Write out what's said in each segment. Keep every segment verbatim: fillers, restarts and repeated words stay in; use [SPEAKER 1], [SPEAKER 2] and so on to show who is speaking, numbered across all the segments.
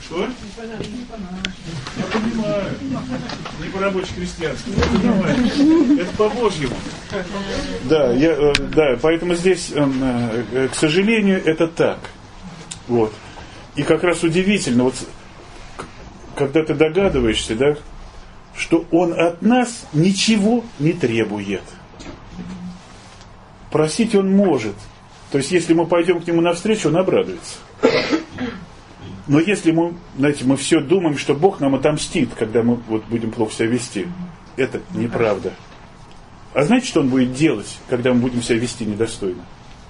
[SPEAKER 1] Что? Я понимаю. Не по-рабоче крестьянски. Я понимаю. Это по-божьему. Да, я, да, поэтому здесь, к сожалению, это так. Вот. И как раз удивительно, вот, когда ты догадываешься, да, что он от нас ничего не требует. Просить он может. То есть, если мы пойдем к нему навстречу, он обрадуется. Но если мы, знаете, мы все думаем, что Бог нам отомстит, когда мы вот будем плохо себя вести, это неправда. А знаете, что он будет делать, когда мы будем себя вести недостойно?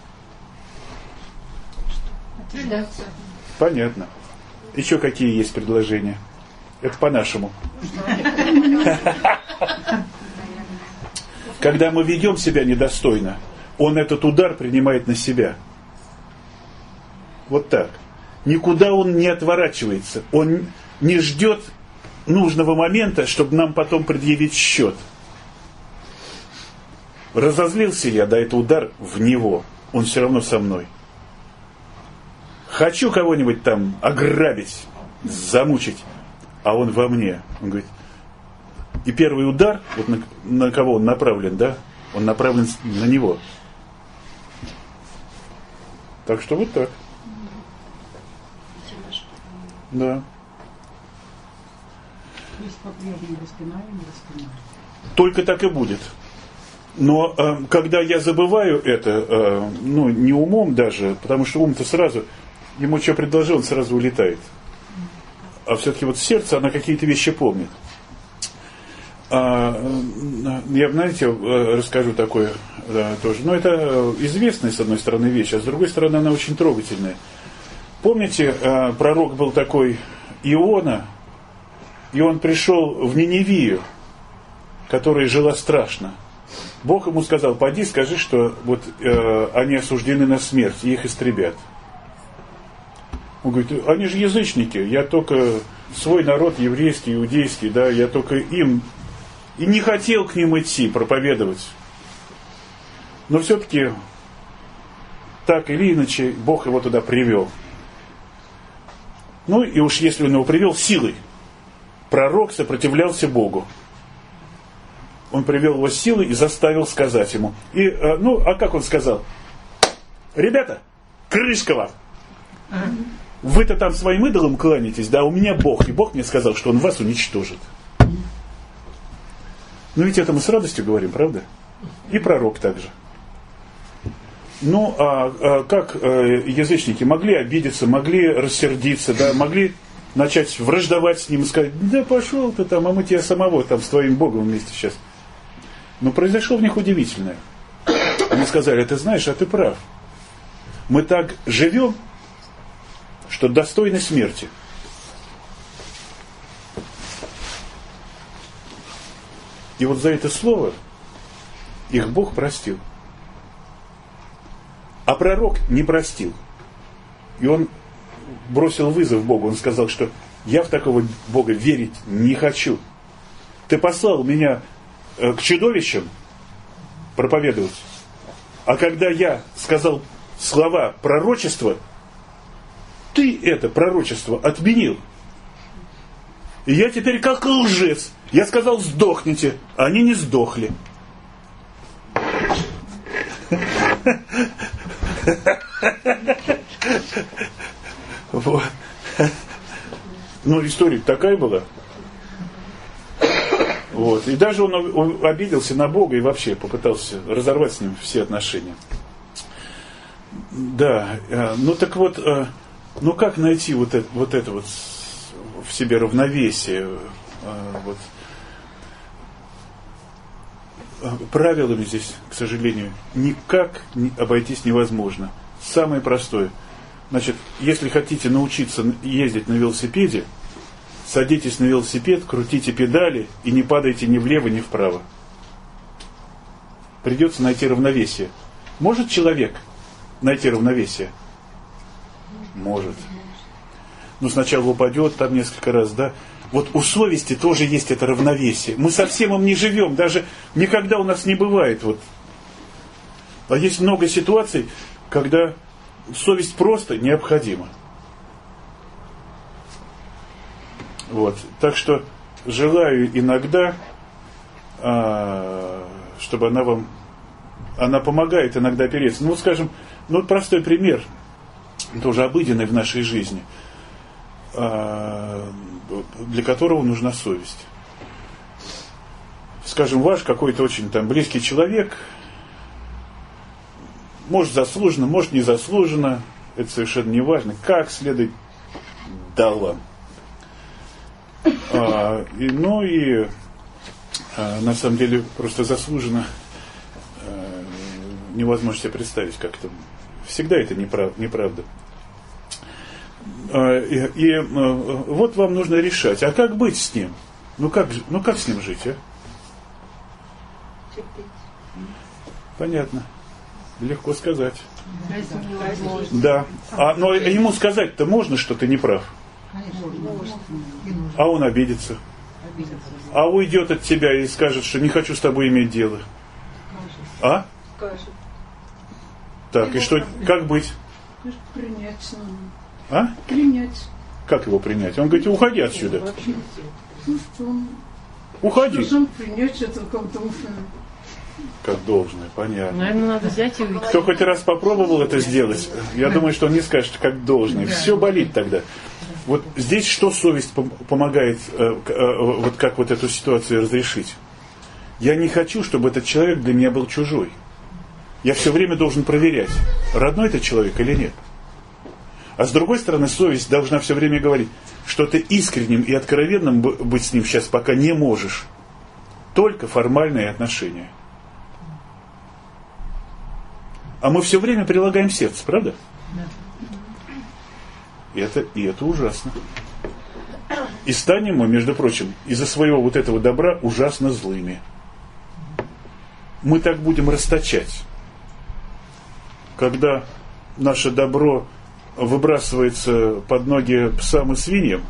[SPEAKER 2] Отвергаться.
[SPEAKER 1] Понятно. Еще какие есть предложения? Это по-нашему. Когда мы ведем себя недостойно, он этот удар принимает на себя. Вот так. Никуда он не отворачивается. Он не ждет нужного момента, чтобы нам потом предъявить счет. Разозлился я, да, это удар в него. Он все равно со мной. Хочу кого-нибудь там ограбить, замучить, а он во мне. Он говорит, и первый удар, вот на, на кого он направлен, да, он направлен на него. Так что вот так. Да. Только так и будет. Но э, когда я забываю это, э, ну, не умом даже, потому что ум-то сразу, ему что предложил, он сразу улетает. А все-таки вот сердце, оно какие-то вещи помнит. А, я, знаете, расскажу такое да, тоже. Но это известная, с одной стороны, вещь, а с другой стороны, она очень трогательная. Помните, пророк был такой Иона, и он пришел в Ниневию, которая жила страшно. Бог ему сказал, пойди, скажи, что вот э, они осуждены на смерть, и их истребят. Он говорит, они же язычники, я только свой народ еврейский, иудейский, да, я только им, и не хотел к ним идти, проповедовать. Но все-таки, так или иначе, Бог его туда привел. Ну и уж если он его привел силой, пророк сопротивлялся Богу. Он привел его силой и заставил сказать ему. И, ну, а как он сказал? Ребята, крышка вам. Вы-то там своим идолам кланяетесь, да, у меня Бог. И Бог мне сказал, что Он вас уничтожит. Ну ведь это мы с радостью говорим, правда? И пророк также. Ну, а, а как э, язычники могли обидеться, могли рассердиться, да, могли начать враждовать с ним и сказать, да пошел ты там, а мы тебя самого там с твоим Богом вместе сейчас. Но произошло в них удивительное. Они сказали, ты знаешь, а ты прав. Мы так живем, что достойны смерти. И вот за это слово их Бог простил. А пророк не простил. И он бросил вызов Богу. Он сказал, что я в такого Бога верить не хочу. Ты послал меня э, к чудовищам проповедовать. А когда я сказал слова пророчества, ты это пророчество отменил. И я теперь как лжец. Я сказал, сдохните, а они не сдохли. Вот. Ну, история такая была. Вот. И даже он, он обиделся на Бога и вообще попытался разорвать с ним все отношения. Да, ну так вот, ну как найти вот это вот, это вот в себе равновесие? Вот. Правилами здесь, к сожалению, никак обойтись невозможно. Самое простое. Значит, если хотите научиться ездить на велосипеде, садитесь на велосипед, крутите педали и не падайте ни влево, ни вправо. Придется найти равновесие. Может человек найти равновесие? Может. Но сначала упадет там несколько раз, да? Вот у совести тоже есть это равновесие. Мы совсем им не живем, даже никогда у нас не бывает. Вот. А есть много ситуаций, когда совесть просто необходима. Вот. Так что желаю иногда, чтобы она вам, она помогает иногда опереться. Ну, скажем, ну, простой пример, тоже обыденный в нашей жизни, для которого нужна совесть. Скажем, ваш какой-то очень там близкий человек, может заслуженно, может незаслуженно, это совершенно не важно, как следует дал вам. А, и, ну и а, на самом деле просто заслуженно а, невозможно себе представить, как это. Всегда это неправ, неправда. А, и и а, вот вам нужно решать, а как быть с ним? Ну как, ну как с ним жить, а? Понятно. Легко сказать. Да. А, но ему сказать-то можно, что ты не прав. А он обидится. А уйдет от тебя и скажет, что не хочу с тобой иметь дело. А? Так, и что, как быть?
[SPEAKER 3] Принять.
[SPEAKER 1] А?
[SPEAKER 3] Принять.
[SPEAKER 1] Как его принять? Он говорит, уходи отсюда.
[SPEAKER 3] Ну что он...
[SPEAKER 1] Уходи.
[SPEAKER 3] Должен принять это как должное.
[SPEAKER 1] Как должное, понятно.
[SPEAKER 2] Наверное, надо взять и уйти.
[SPEAKER 1] Кто хоть раз попробовал это сделать, я думаю, что он не скажет, как должное. Все болит тогда. Вот здесь что совесть помогает, вот как вот эту ситуацию разрешить? Я не хочу, чтобы этот человек для меня был чужой. Я все время должен проверять, родной это человек или нет. А с другой стороны, совесть должна все время говорить, что ты искренним и откровенным быть с ним сейчас пока не можешь. Только формальные отношения. А мы все время прилагаем сердце, правда?
[SPEAKER 2] Да.
[SPEAKER 1] И это, и это ужасно. И станем мы, между прочим, из-за своего вот этого добра ужасно злыми. Мы так будем расточать. Когда наше добро выбрасывается под ноги псам и свиньям,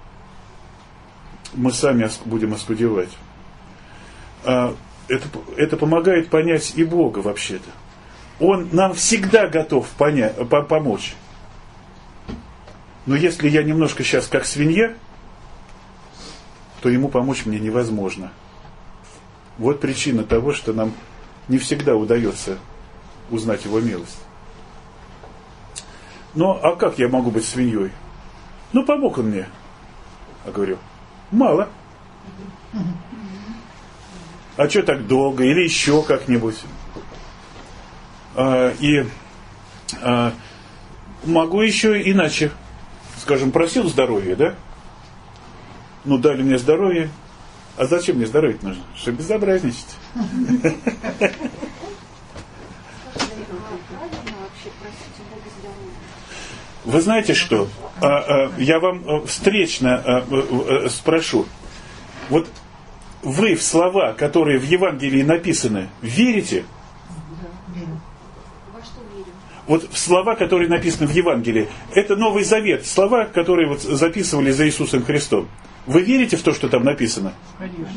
[SPEAKER 1] мы сами будем оскудевать. А это, это помогает понять и Бога вообще-то. Он нам всегда готов понять, по- помочь. Но если я немножко сейчас как свинья, то ему помочь мне невозможно. Вот причина того, что нам не всегда удается узнать его милость. Ну, а как я могу быть свиньей? Ну, помог он мне. Я говорю, мало. А что так долго? Или еще как-нибудь? А, и а, могу еще иначе. Скажем, просил здоровья, да? Ну, дали мне здоровье. А зачем мне здоровье нужно? Чтобы безобразничать. Вы знаете что? Я вам встречно спрошу. Вот вы в слова, которые в Евангелии написаны, верите? Вот в слова, которые написаны в Евангелии, это Новый Завет, слова, которые вот записывали за Иисусом Христом. Вы верите в то, что там написано?
[SPEAKER 3] Конечно.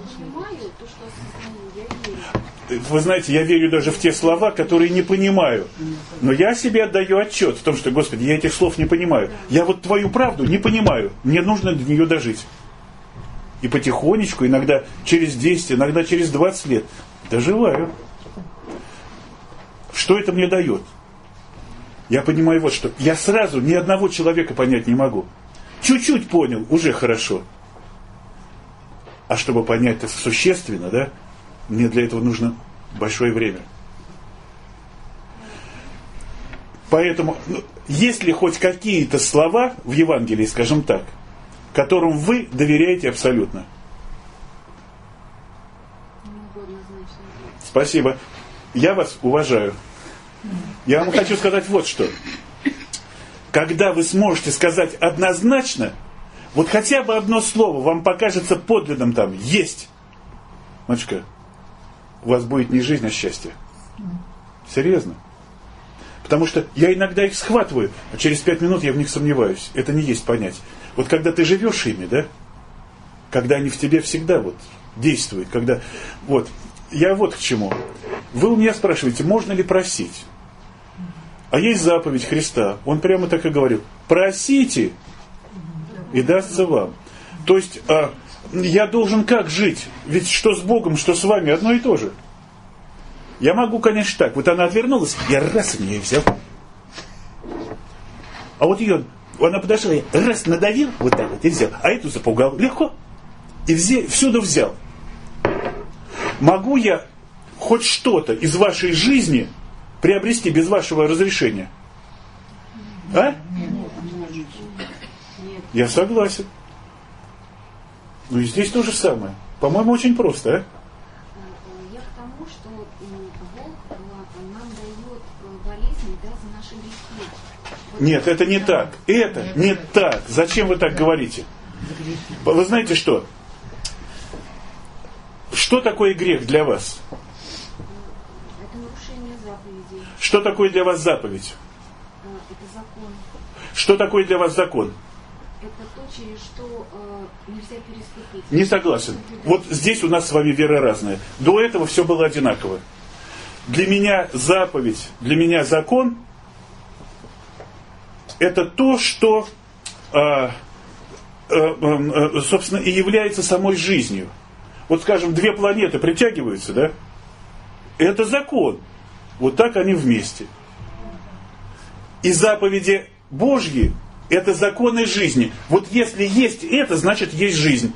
[SPEAKER 1] Вы знаете, я верю даже в те слова, которые не понимаю. Но я себе отдаю отчет в том, что, Господи, я этих слов не понимаю. Я вот твою правду не понимаю. Мне нужно до нее дожить. И потихонечку, иногда через десять, иногда через двадцать лет доживаю. Что это мне дает? Я понимаю вот что. Я сразу ни одного человека понять не могу. Чуть-чуть понял, уже хорошо. А чтобы понять это существенно, да, мне для этого нужно большое время. Поэтому, ну, есть ли хоть какие-то слова в Евангелии, скажем так, которым вы доверяете абсолютно? Спасибо. Я вас уважаю. Я вам хочу сказать вот что. Когда вы сможете сказать однозначно, вот хотя бы одно слово вам покажется подлинным там, есть. Матушка, у вас будет не жизнь, а счастье. Серьезно. Потому что я иногда их схватываю, а через пять минут я в них сомневаюсь. Это не есть понять. Вот когда ты живешь ими, да, когда они в тебе всегда вот действуют, когда... Вот, я вот к чему. Вы у меня спрашиваете, можно ли просить? А есть заповедь Христа. Он прямо так и говорил. Просите, и дастся вам. То есть э, я должен как жить? Ведь что с Богом, что с вами одно и то же. Я могу, конечно, так. Вот она отвернулась, я раз у нее взял. А вот ее, она подошла, я раз надавил, вот так вот, и взял. А эту запугал. Легко. И взе, всюду взял. Могу я хоть что-то из вашей жизни приобрести без вашего разрешения? А? Я согласен. Ну и здесь то же самое. По-моему, очень просто, а?
[SPEAKER 2] Я к тому, что Бог нам дает болезни, да, за наши грехи.
[SPEAKER 1] Нет, это не так. Это не так. Зачем вы так говорите? Вы знаете что? Что такое грех для вас?
[SPEAKER 2] Это нарушение заповедей.
[SPEAKER 1] Что такое для вас заповедь?
[SPEAKER 2] Это закон.
[SPEAKER 1] Что такое для вас закон?
[SPEAKER 2] Это то, через что э, нельзя переступить.
[SPEAKER 1] Не согласен. Вот здесь у нас с вами вера разная. До этого все было одинаково. Для меня заповедь, для меня закон это то, что, э, э, э, собственно, и является самой жизнью. Вот, скажем, две планеты притягиваются, да? Это закон. Вот так они вместе. И заповеди Божьи – это законы жизни. Вот если есть это, значит есть жизнь.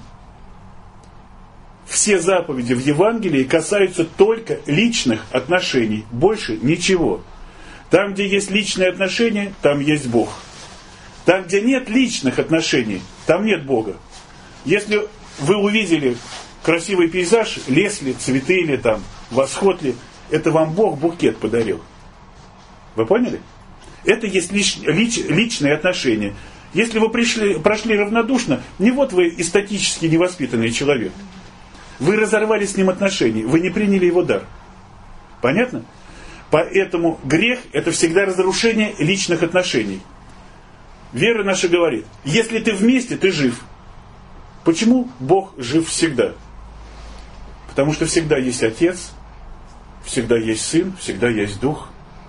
[SPEAKER 1] Все заповеди в Евангелии касаются только личных отношений. Больше ничего. Там, где есть личные отношения, там есть Бог. Там, где нет личных отношений, там нет Бога. Если вы увидели красивый пейзаж, лес ли, цветы ли там, восход ли, это вам Бог букет подарил. Вы поняли? Это есть лич, лич, личные отношения. Если вы пришли, прошли равнодушно, не вот вы эстетически невоспитанный человек. Вы разорвали с ним отношения, вы не приняли его дар. Понятно? Поэтому грех – это всегда разрушение личных отношений. Вера наша говорит, если ты вместе, ты жив. Почему Бог жив всегда? Потому что всегда есть Отец, всегда есть Сын, всегда есть Дух.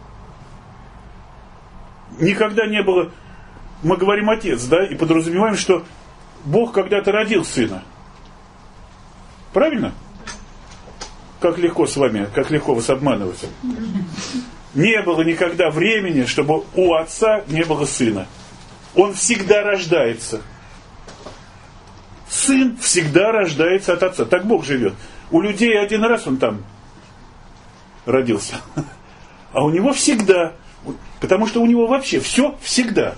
[SPEAKER 1] Никогда не было, мы говорим Отец, да, и подразумеваем, что Бог когда-то родил Сына. Правильно? Как легко с вами, как легко вас обманывать. Не было никогда времени, чтобы у Отца не было Сына. Он всегда рождается. Сын всегда рождается от Отца. Так Бог живет. У людей один раз он там родился. А у него всегда. Потому что у него вообще все всегда.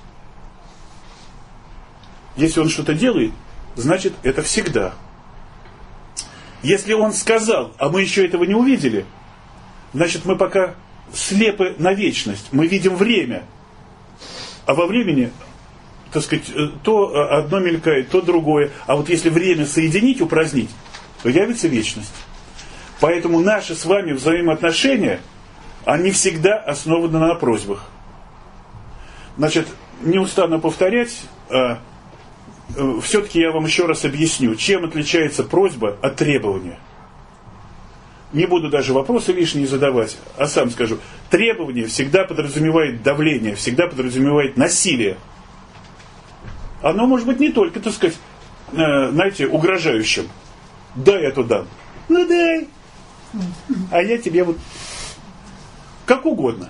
[SPEAKER 1] Если он что-то делает, значит это всегда. Если он сказал, а мы еще этого не увидели, значит мы пока слепы на вечность. Мы видим время. А во времени, так сказать, то одно мелькает, то другое. А вот если время соединить, упразднить, то явится вечность. Поэтому наши с вами взаимоотношения, они всегда основаны на просьбах. Значит, не устану повторять, а, а, все-таки я вам еще раз объясню, чем отличается просьба от требования. Не буду даже вопросы лишние задавать, а сам скажу. Требование всегда подразумевает давление, всегда подразумевает насилие. Оно может быть не только, так сказать, э, знаете, угрожающим. Дай я туда. Ну дай. А я тебе вот... Как угодно.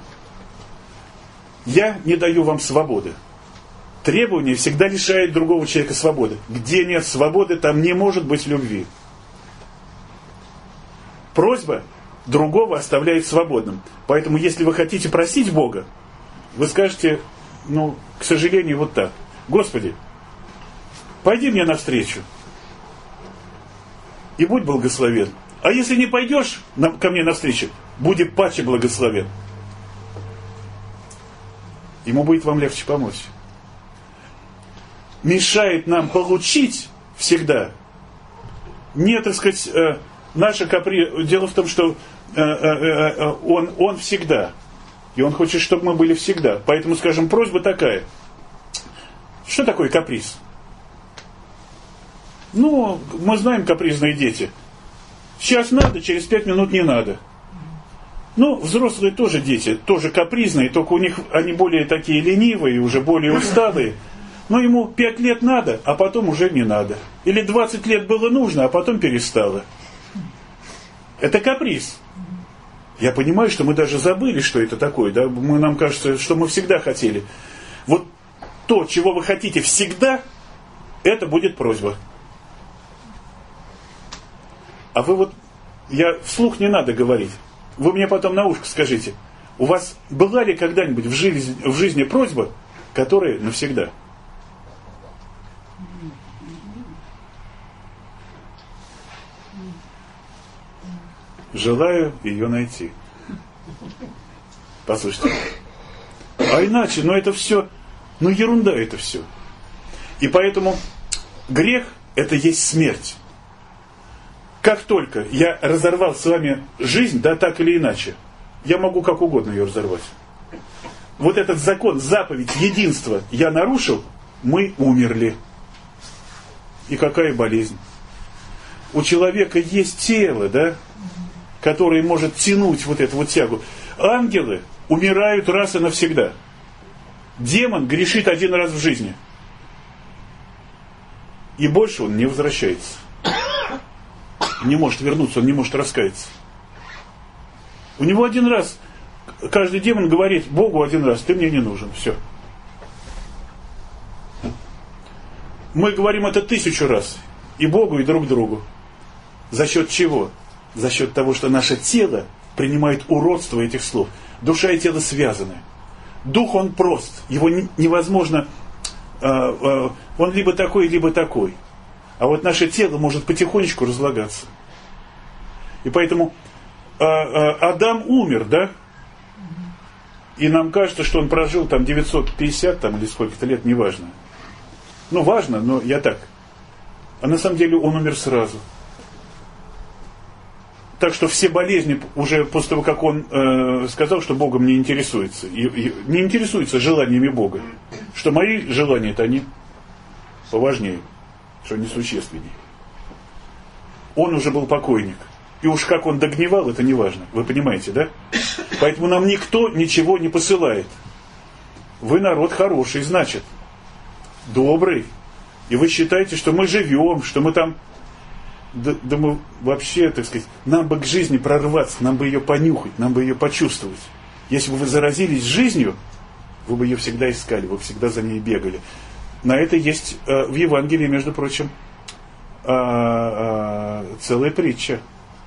[SPEAKER 1] Я не даю вам свободы. Требование всегда лишает другого человека свободы. Где нет свободы, там не может быть любви. Просьба другого оставляет свободным. Поэтому, если вы хотите просить Бога, вы скажете, ну, к сожалению, вот так. Господи, пойди мне навстречу и будь благословен. А если не пойдешь ко мне навстречу, будь паче благословен. Ему будет вам легче помочь. Мешает нам получить всегда не, так сказать, наша капри... Дело в том, что э, э, э, он, он всегда. И он хочет, чтобы мы были всегда. Поэтому, скажем, просьба такая. Что такое каприз? Ну, мы знаем капризные дети. Сейчас надо, через пять минут не надо. Ну, взрослые тоже дети, тоже капризные, только у них они более такие ленивые, уже более усталые. Но ему пять лет надо, а потом уже не надо. Или двадцать лет было нужно, а потом перестало. Это каприз. Я понимаю, что мы даже забыли, что это такое. Да? Мы, нам кажется, что мы всегда хотели. Вот то, чего вы хотите всегда, это будет просьба. А вы вот, я вслух не надо говорить. Вы мне потом на ушко скажите, у вас была ли когда-нибудь в жизни, в жизни просьба, которая навсегда? Желаю ее найти. Послушайте. А иначе, ну это все, ну ерунда это все. И поэтому грех – это есть смерть. Как только я разорвал с вами жизнь, да так или иначе, я могу как угодно ее разорвать. Вот этот закон, заповедь, единство я нарушил, мы умерли. И какая болезнь? У человека есть тело, да, которое может тянуть вот эту вот тягу. Ангелы умирают раз и навсегда. Демон грешит один раз в жизни. И больше он не возвращается. Не может вернуться, он не может раскаяться. У него один раз, каждый демон говорит Богу один раз, ты мне не нужен, все. Мы говорим это тысячу раз. И Богу, и друг другу. За счет чего? За счет того, что наше тело принимает уродство этих слов. Душа и тело связаны. Дух, он прост. Его невозможно... Э, э, он либо такой, либо такой. А вот наше тело может потихонечку разлагаться. И поэтому э, э, Адам умер, да? И нам кажется, что он прожил там девятьсот пятьдесят там, или сколько-то лет, неважно. Ну, важно, но я так. А на самом деле он умер сразу. Так что все болезни, уже после того, как он э, сказал, что Богом не интересуется, и, и, не интересуется желаниями Бога, что мои желания, это они поважнее, что они существеннее. Он уже был покойник. И уж как он догнивал, это не важно. Вы понимаете, да? Поэтому нам никто ничего не посылает. Вы народ хороший, значит, добрый. И вы считаете, что мы живем, что мы там... Да, да мы вообще, так сказать, нам бы к жизни прорваться, нам бы ее понюхать, нам бы ее почувствовать. Если бы вы заразились жизнью, вы бы ее всегда искали, вы всегда за ней бегали. На это есть э, в Евангелии, между прочим, э, э, целая притча.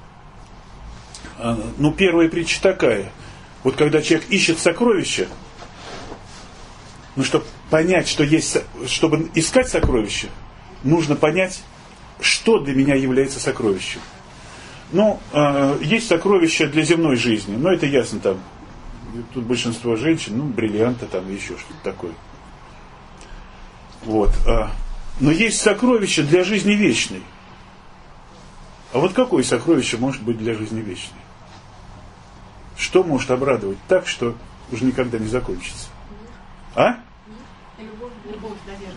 [SPEAKER 1] Э, ну, первая притча такая. Вот когда человек ищет сокровища, ну, чтобы понять, что есть, чтобы искать сокровища, нужно понять, что для меня является сокровищем. Ну, э, есть сокровища для земной жизни, но это ясно там. Тут большинство женщин, ну, бриллианты там, еще что-то такое. Вот. Э, но есть сокровища для жизни вечной. А вот какое сокровище может быть для жизни вечной? Что может обрадовать так, что уже никогда не закончится? А?
[SPEAKER 2] Любовь, наверное.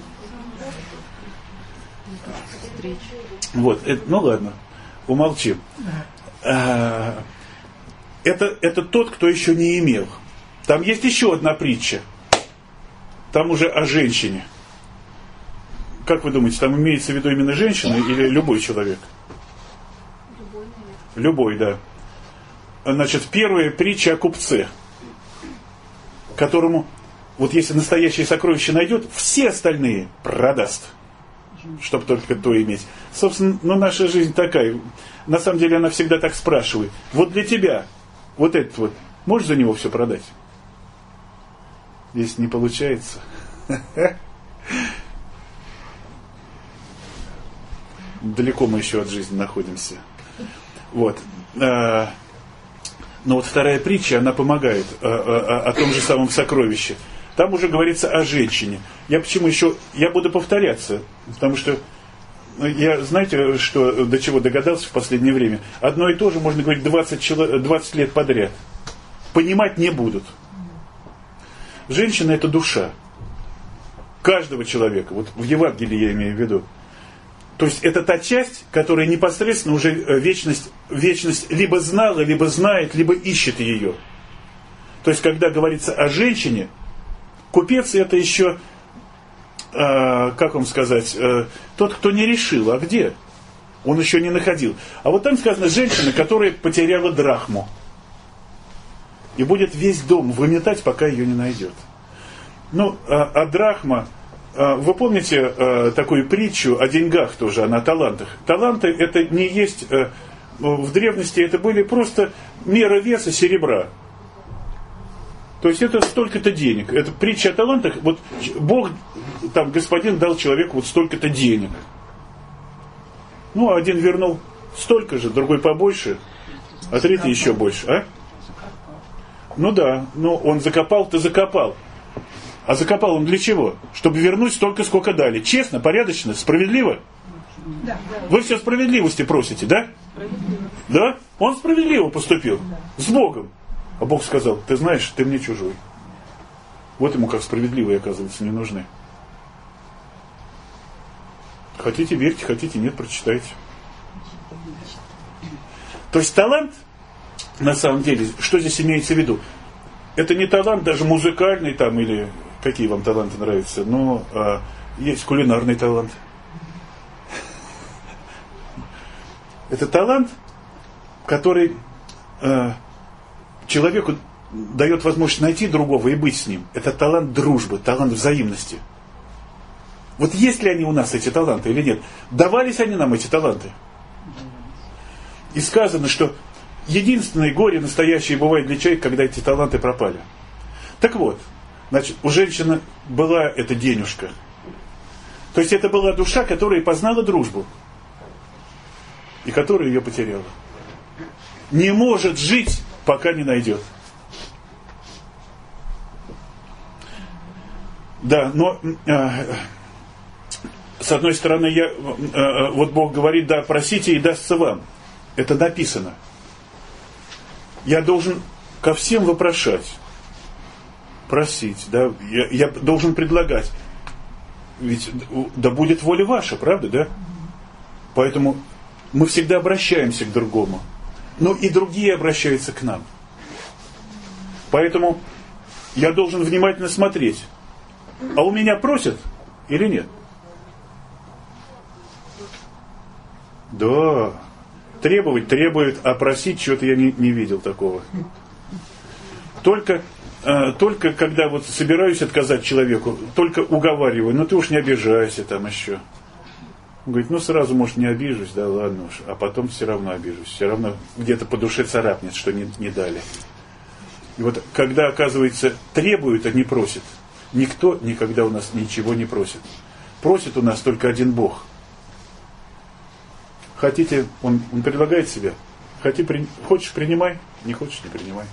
[SPEAKER 1] Вот, это, ну ладно, умолчим. А, это, это тот, кто еще не имел. Там есть еще одна притча. Там уже о женщине. Как вы думаете, там имеется в виду именно женщина или любой человек?
[SPEAKER 2] Любой, наверное.
[SPEAKER 1] Любой, да. Значит, первая притча о купце, которому, вот если настоящее сокровище найдет, все остальные продаст, чтобы только то иметь. Собственно, ну, наша жизнь такая. На самом деле она всегда так спрашивает. Вот для тебя, вот этот вот, можешь за него все продать? Если не получается. Далеко мы еще от жизни находимся. Вот. Но вот вторая притча, она помогает о том же самом сокровище. Там уже говорится о женщине. Я почему еще... Я буду повторяться, потому что я, знаете, что, до чего догадался в последнее время? Одно и то же можно говорить двадцать, двадцать лет подряд. Понимать не будут. Женщина – это душа. Каждого человека. Вот в Евангелии я имею в виду. То есть это та часть, которая непосредственно уже вечность, вечность либо знала, либо знает, либо ищет ее. То есть когда говорится о женщине, купец это еще э, как вам сказать, э, тот, кто не решил, а где? Он еще не находил. А вот там сказано, женщина, которая потеряла драхму. И будет весь дом выметать, пока ее не найдет. Ну, а, а драхма, а, вы помните а, такую притчу о деньгах тоже, о талантах? Таланты это не есть, а, в древности это были просто мера веса серебра. То есть это столько-то денег. Это притча о талантах. Вот Бог, там, господин дал человеку вот столько-то денег. Ну, один вернул столько же, другой побольше, а третий еще больше. А? Ну да, но он закопал-то закопал. А закопал он для чего? Чтобы вернуть столько, сколько дали. Честно, порядочно, справедливо?
[SPEAKER 3] Да.
[SPEAKER 1] Вы все справедливости просите, да? Да? Он справедливо поступил. С Богом. А Бог сказал, ты знаешь, ты мне чужой. Вот ему как справедливые, оказывается, не нужны. Хотите верьте, хотите нет, прочитайте. То есть талант, на самом деле, что здесь имеется в виду? Это не талант даже музыкальный там, или какие вам таланты нравятся, но а, есть кулинарный талант. Это талант, который а, человеку дает возможность найти другого и быть с ним. Это талант дружбы, талант взаимности. Вот есть ли они у нас, эти таланты, или нет? Давались они нам, эти таланты? И сказано, что единственное горе настоящее бывает для человека, когда эти таланты пропали. Так вот, значит, у женщины была эта денежка. То есть это была душа, которая познала дружбу. И которая ее потеряла. Не может жить, пока не найдет. Да, но... Э, с одной стороны, я, э, вот Бог говорит, да, просите и дастся вам. Это написано. Я должен ко всем вопрошать, просить, да, я, я должен предлагать. Ведь да будет воля ваша, правда, да? Поэтому мы всегда обращаемся к другому. Но и другие обращаются к нам. Поэтому я должен внимательно смотреть. А у меня просят или нет? Да. Требовать требует, а просить что-то я не, не видел такого. Только, э, только когда вот собираюсь отказать человеку, только уговариваю, ну ты уж не обижайся там еще. Он говорит, ну сразу, может, не обижусь, да ладно уж, а потом все равно обижусь. Все равно где-то по душе царапнет, что не, не дали. И вот когда, оказывается, требуют, а не просят, никто никогда у нас ничего не просит. Просит у нас только один Бог. Хотите, он, он предлагает себя. Хоти, при, хочешь, принимай, не хочешь, не принимай.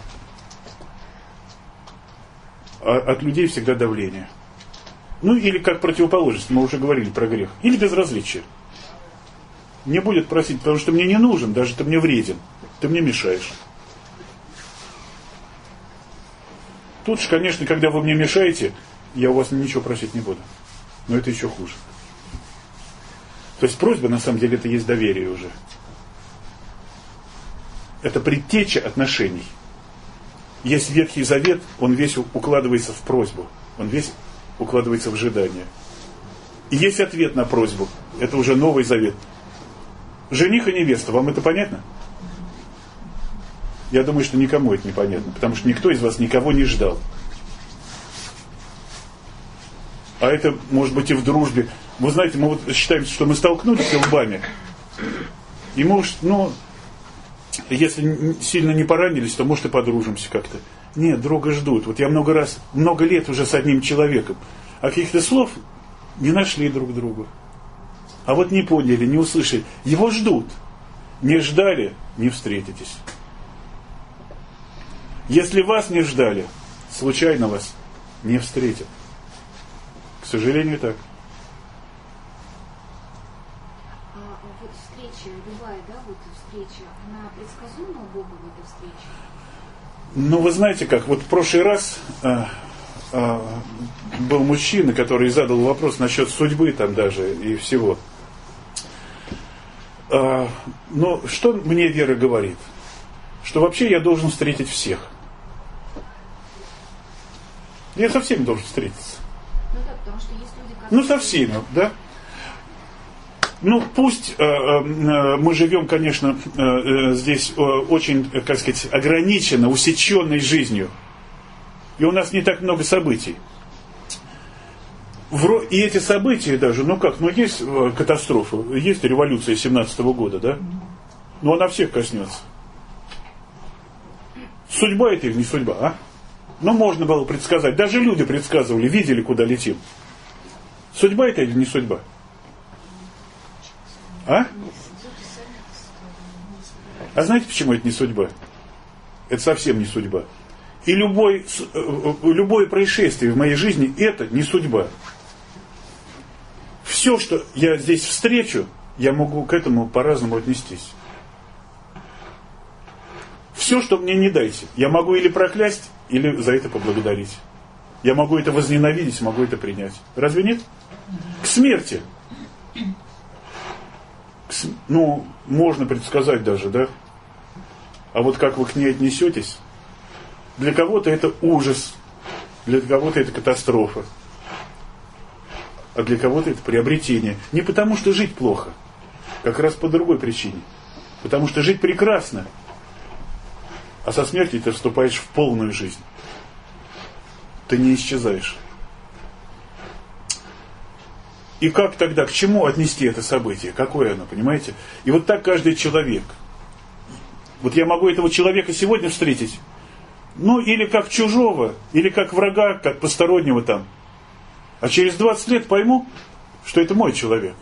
[SPEAKER 1] А от людей всегда давление. Ну, или как противоположность, мы уже говорили про грех. Или безразличие. Не будет просить, потому что мне не нужен, даже ты мне вреден. Ты мне мешаешь. Тут же, конечно, когда вы мне мешаете, я у вас ничего просить не буду. Но это еще хуже. То есть просьба, на самом деле, это есть доверие уже. Это предтеча отношений. Есть Ветхий Завет, он весь укладывается в просьбу. Он весь укладывается в ожидание. И есть ответ на просьбу. Это уже Новый Завет. Жених и невеста, вам это понятно? Я думаю, что никому это не понятно, потому что никто из вас никого не ждал. А это может быть и в дружбе. Вы знаете, мы вот считаем, что мы столкнулись лбами. И может, ну, если сильно не поранились, то может и подружимся как-то. Нет, друга ждут. Вот я много раз, много лет уже с одним человеком, а каких-то слов не нашли друг друга. А вот не поняли, не услышали. Его ждут. Не ждали, не встретитесь. Если вас не ждали, случайно вас не встретят. К сожалению, так.
[SPEAKER 2] А вот встреча, любая, да, вот встреча, она предсказуема Богом, эта встреча?
[SPEAKER 1] Ну, вы знаете как, вот в прошлый раз а, а, был мужчина, который задал вопрос насчет судьбы там даже и всего. А, но что мне вера говорит? Что вообще я должен встретить всех. Я со всеми должен встретиться.
[SPEAKER 2] Ну да, потому что есть люди,
[SPEAKER 1] Ну, со всеми, да. Ну, пусть э, э, мы живем, конечно, э, э, здесь э, очень, как сказать, ограниченно, усеченной жизнью. И у нас не так много событий. И эти события даже, ну как, ну есть катастрофа, есть революция семнадцатого года, да? Но она всех коснется. Судьба это или не судьба, а? Ну можно было предсказать. Даже люди предсказывали, видели, куда летим. Судьба это или не судьба? А? А знаете, почему это не судьба? Это совсем не судьба. И любой, любое происшествие в моей жизни это не судьба. Все, что я здесь встречу, я могу к этому по-разному отнестись. Все, что мне не дайте, я могу или проклясть, или за это поблагодарить. Я могу это возненавидеть, могу это принять. Разве нет? К смерти. К см... Ну, можно предсказать даже, да? А вот как вы к ней отнесетесь? Для кого-то это ужас, для кого-то это катастрофа. А для кого-то это приобретение. Не потому, что жить плохо. Как раз по другой причине. Потому что жить прекрасно. А со смертью ты вступаешь в полную жизнь. Ты не исчезаешь. И как тогда, к чему отнести это событие? Какое оно, понимаете? И вот так каждый человек. Вот я могу этого человека сегодня встретить. Ну, или как чужого, или как врага, как постороннего там. А через двадцать лет пойму, что это мой человек.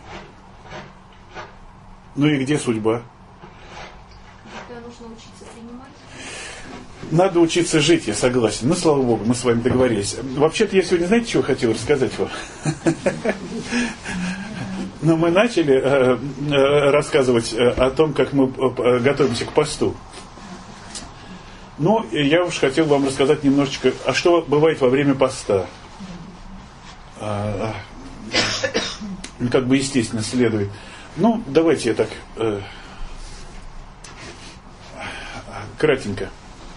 [SPEAKER 1] Ну и где судьба?
[SPEAKER 2] Это нужно учиться принимать.
[SPEAKER 1] Надо учиться жить, я согласен. Ну, слава Богу, мы с вами договорились. Вообще-то я сегодня, знаете, чего хотел рассказать вам? Но мы начали рассказывать о том, как мы готовимся к посту. Ну, я уж хотел вам рассказать немножечко, а что бывает во время поста. А, ну, как бы естественно следует. Ну, давайте я так э, кратенько.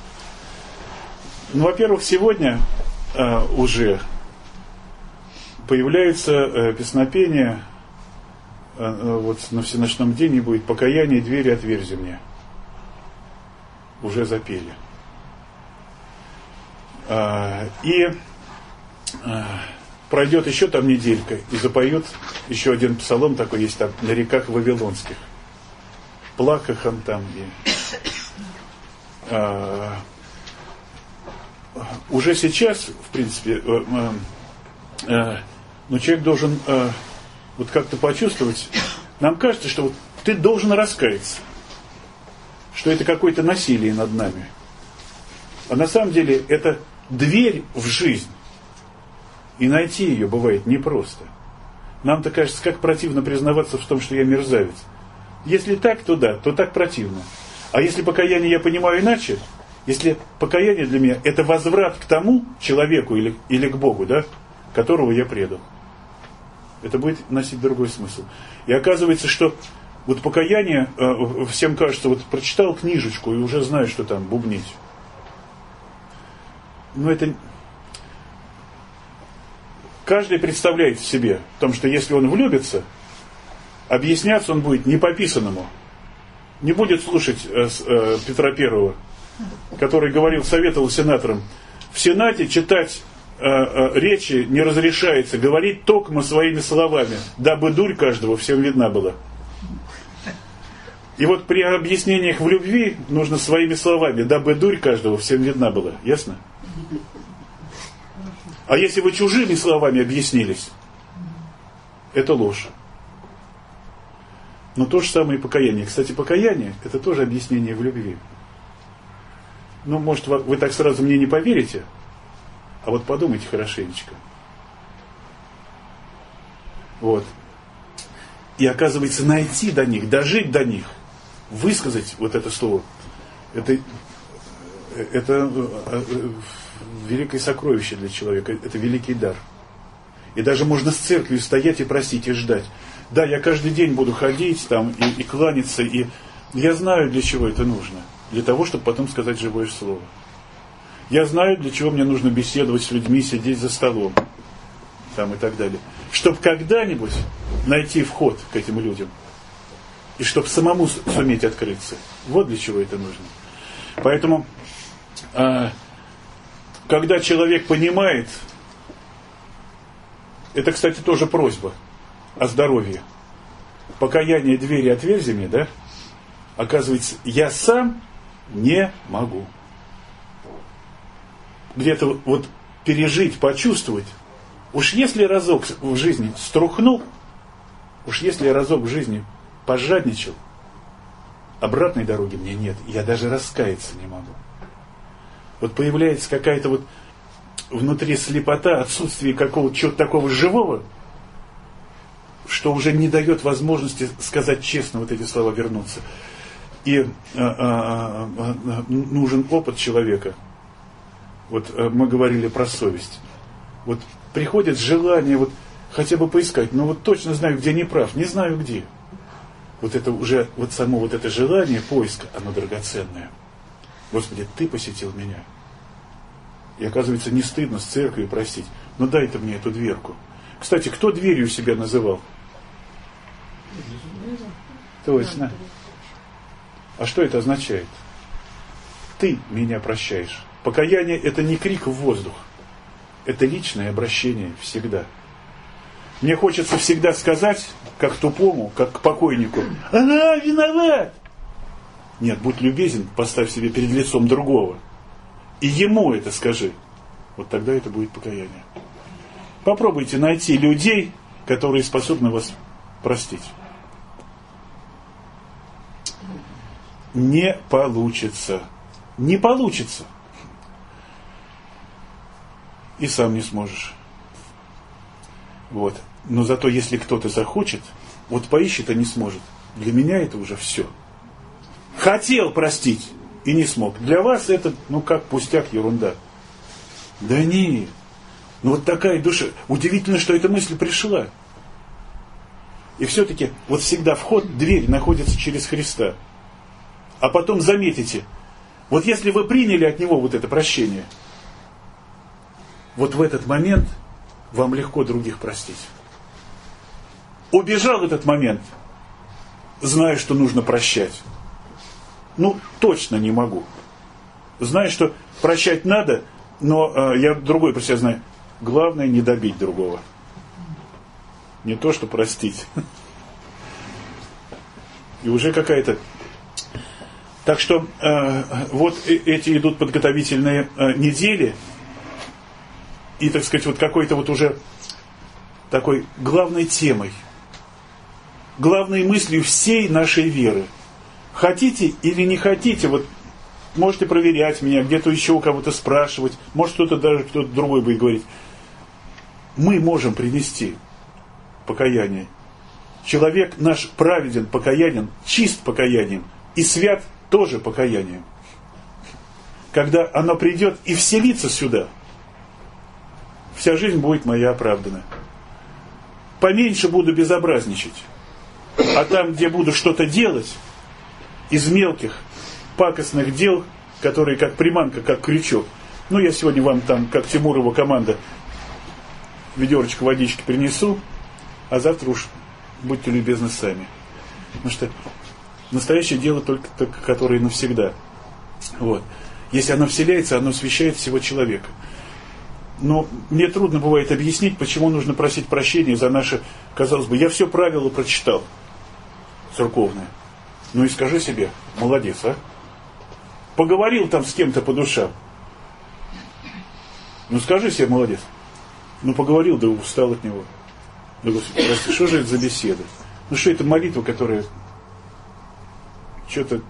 [SPEAKER 1] Ну, во-первых, сегодня э, уже появляется э, песнопение, э, вот на всеночном дне будет покаяние, двери отверзи мне. Уже запели. А, и а, пройдет еще там неделька и запоют еще один псалом такой есть там на реках Вавилонских. Плакахан там. И, а, уже сейчас, в принципе, а, а, но человек должен а, вот как-то почувствовать. Нам кажется, что вот ты должен раскаяться, что это какое-то насилие над нами. А на самом деле это дверь в жизнь. И найти ее бывает непросто. Нам-то кажется, как противно признаваться в том, что я мерзавец. Если так, то да, то так противно. А если покаяние я понимаю иначе, если покаяние для меня это возврат к тому человеку или, или к Богу, да, которого я предал, это будет носить другой смысл. И оказывается, что вот покаяние, э, всем кажется, вот прочитал книжечку и уже знаю, что там бубнить. Но это... Каждый представляет в себе, в том, что если он влюбится, объясняться он будет не по писанному. Не будет слушать э, э, Петра Первого, который говорил, советовал сенаторам, в Сенате читать э, э, речи не разрешается, говорить токмо своими словами, дабы дурь каждого всем видна была. И вот при объяснениях в любви нужно своими словами, дабы дурь каждого всем видна была. Ясно? А если вы чужими словами объяснились, это ложь. Но то же самое и покаяние. Кстати, покаяние – это тоже объяснение в любви. Ну, может, вы так сразу мне не поверите, а вот подумайте хорошенечко. Вот. И оказывается, найти до них, дожить до них, высказать вот это слово, это, это великое сокровище для человека, это великий дар. И даже можно с церковью стоять и просить, и ждать. Да, я каждый день буду ходить там и, и кланяться, и я знаю, для чего это нужно. Для того, чтобы потом сказать живое слово. Я знаю, для чего мне нужно беседовать с людьми, сидеть за столом. Там и так далее. чтобы когда-нибудь найти вход к этим людям. И чтобы самому суметь открыться. Вот для чего это нужно. Поэтому, когда человек понимает, это, кстати, тоже просьба о здоровье. Покаяние двери отверзи мне, да? Оказывается, я сам не могу. Где-то вот пережить, почувствовать. Уж если разок в жизни струхнул, уж если разок в жизни пожадничал, обратной дороги мне нет. Я даже раскаяться не могу. Вот появляется какая-то вот внутри слепота, отсутствие какого-то чего-то такого живого, что уже не дает возможности сказать честно вот эти слова, вернуться. И а, а, а, нужен опыт человека. Вот а, мы говорили про совесть. Вот приходит желание вот хотя бы поискать, но вот точно знаю, где не прав, не знаю где. Вот это уже, вот само вот это желание поиска, оно драгоценное. Господи, Ты посетил меня. И оказывается, не стыдно с церковью просить. Но дай Ты мне эту дверку. Кстати, кто дверью себя называл? Точно. А что это означает? Ты меня прощаешь. Покаяние – это не крик в воздух. Это личное обращение всегда. Мне хочется всегда сказать, как тупому, как к покойнику: «Ага, виноват!» Нет, будь любезен, поставь себе перед лицом другого. И ему это скажи. Вот тогда это будет покаяние. Попробуйте найти людей, которые способны вас простить. Не получится. Не получится. И сам не сможешь. Вот. Но зато если кто-то захочет, вот поищет, а не сможет. Для меня это уже все. Хотел простить и не смог. Для вас это, ну как пустяк, ерунда. Да не. Ну вот такая душа. Удивительно, что эта мысль пришла. И все-таки вот всегда вход, дверь находится через Христа. А потом заметите, вот если вы приняли от Него вот это прощение, вот в этот момент вам легко других простить. Убежал этот момент, зная, что нужно прощать. Ну, точно не могу. Знаю, что прощать надо, но э, я другой про себя знаю. Главное не добить другого. Не то, что простить. И уже какая-то... Так что э, вот эти идут подготовительные э, недели. И, так сказать, вот какой-то вот уже такой главной темой, главной мыслью всей нашей веры. Хотите или не хотите, вот можете проверять меня, где-то еще у кого-то спрашивать, может кто-то даже кто-то другой будет говорить. Мы можем принести покаяние. Человек наш праведен покаянен, чист покаянием, и свят тоже покаянием. Когда оно придет и вселится сюда, вся жизнь будет моя оправдана. Поменьше буду безобразничать. А там, где буду что-то делать, из мелких пакостных дел, которые как приманка, как крючок. Ну, я сегодня вам там, как Тимурова команда, ведерочку водички принесу, а завтра уж будьте любезны сами. Потому что настоящее дело только, только которое навсегда. Вот. Если оно вселяется, оно освещает всего человека. Но мне трудно бывает объяснить, почему нужно просить прощения за наше, казалось бы, я все правила прочитал, церковное. Ну и скажи себе, молодец, а? Поговорил там с кем-то по душам. Ну скажи себе, молодец. Ну поговорил, да устал от него. Да, Господи, прости, что же это за беседа? Ну что это молитва, которая что-то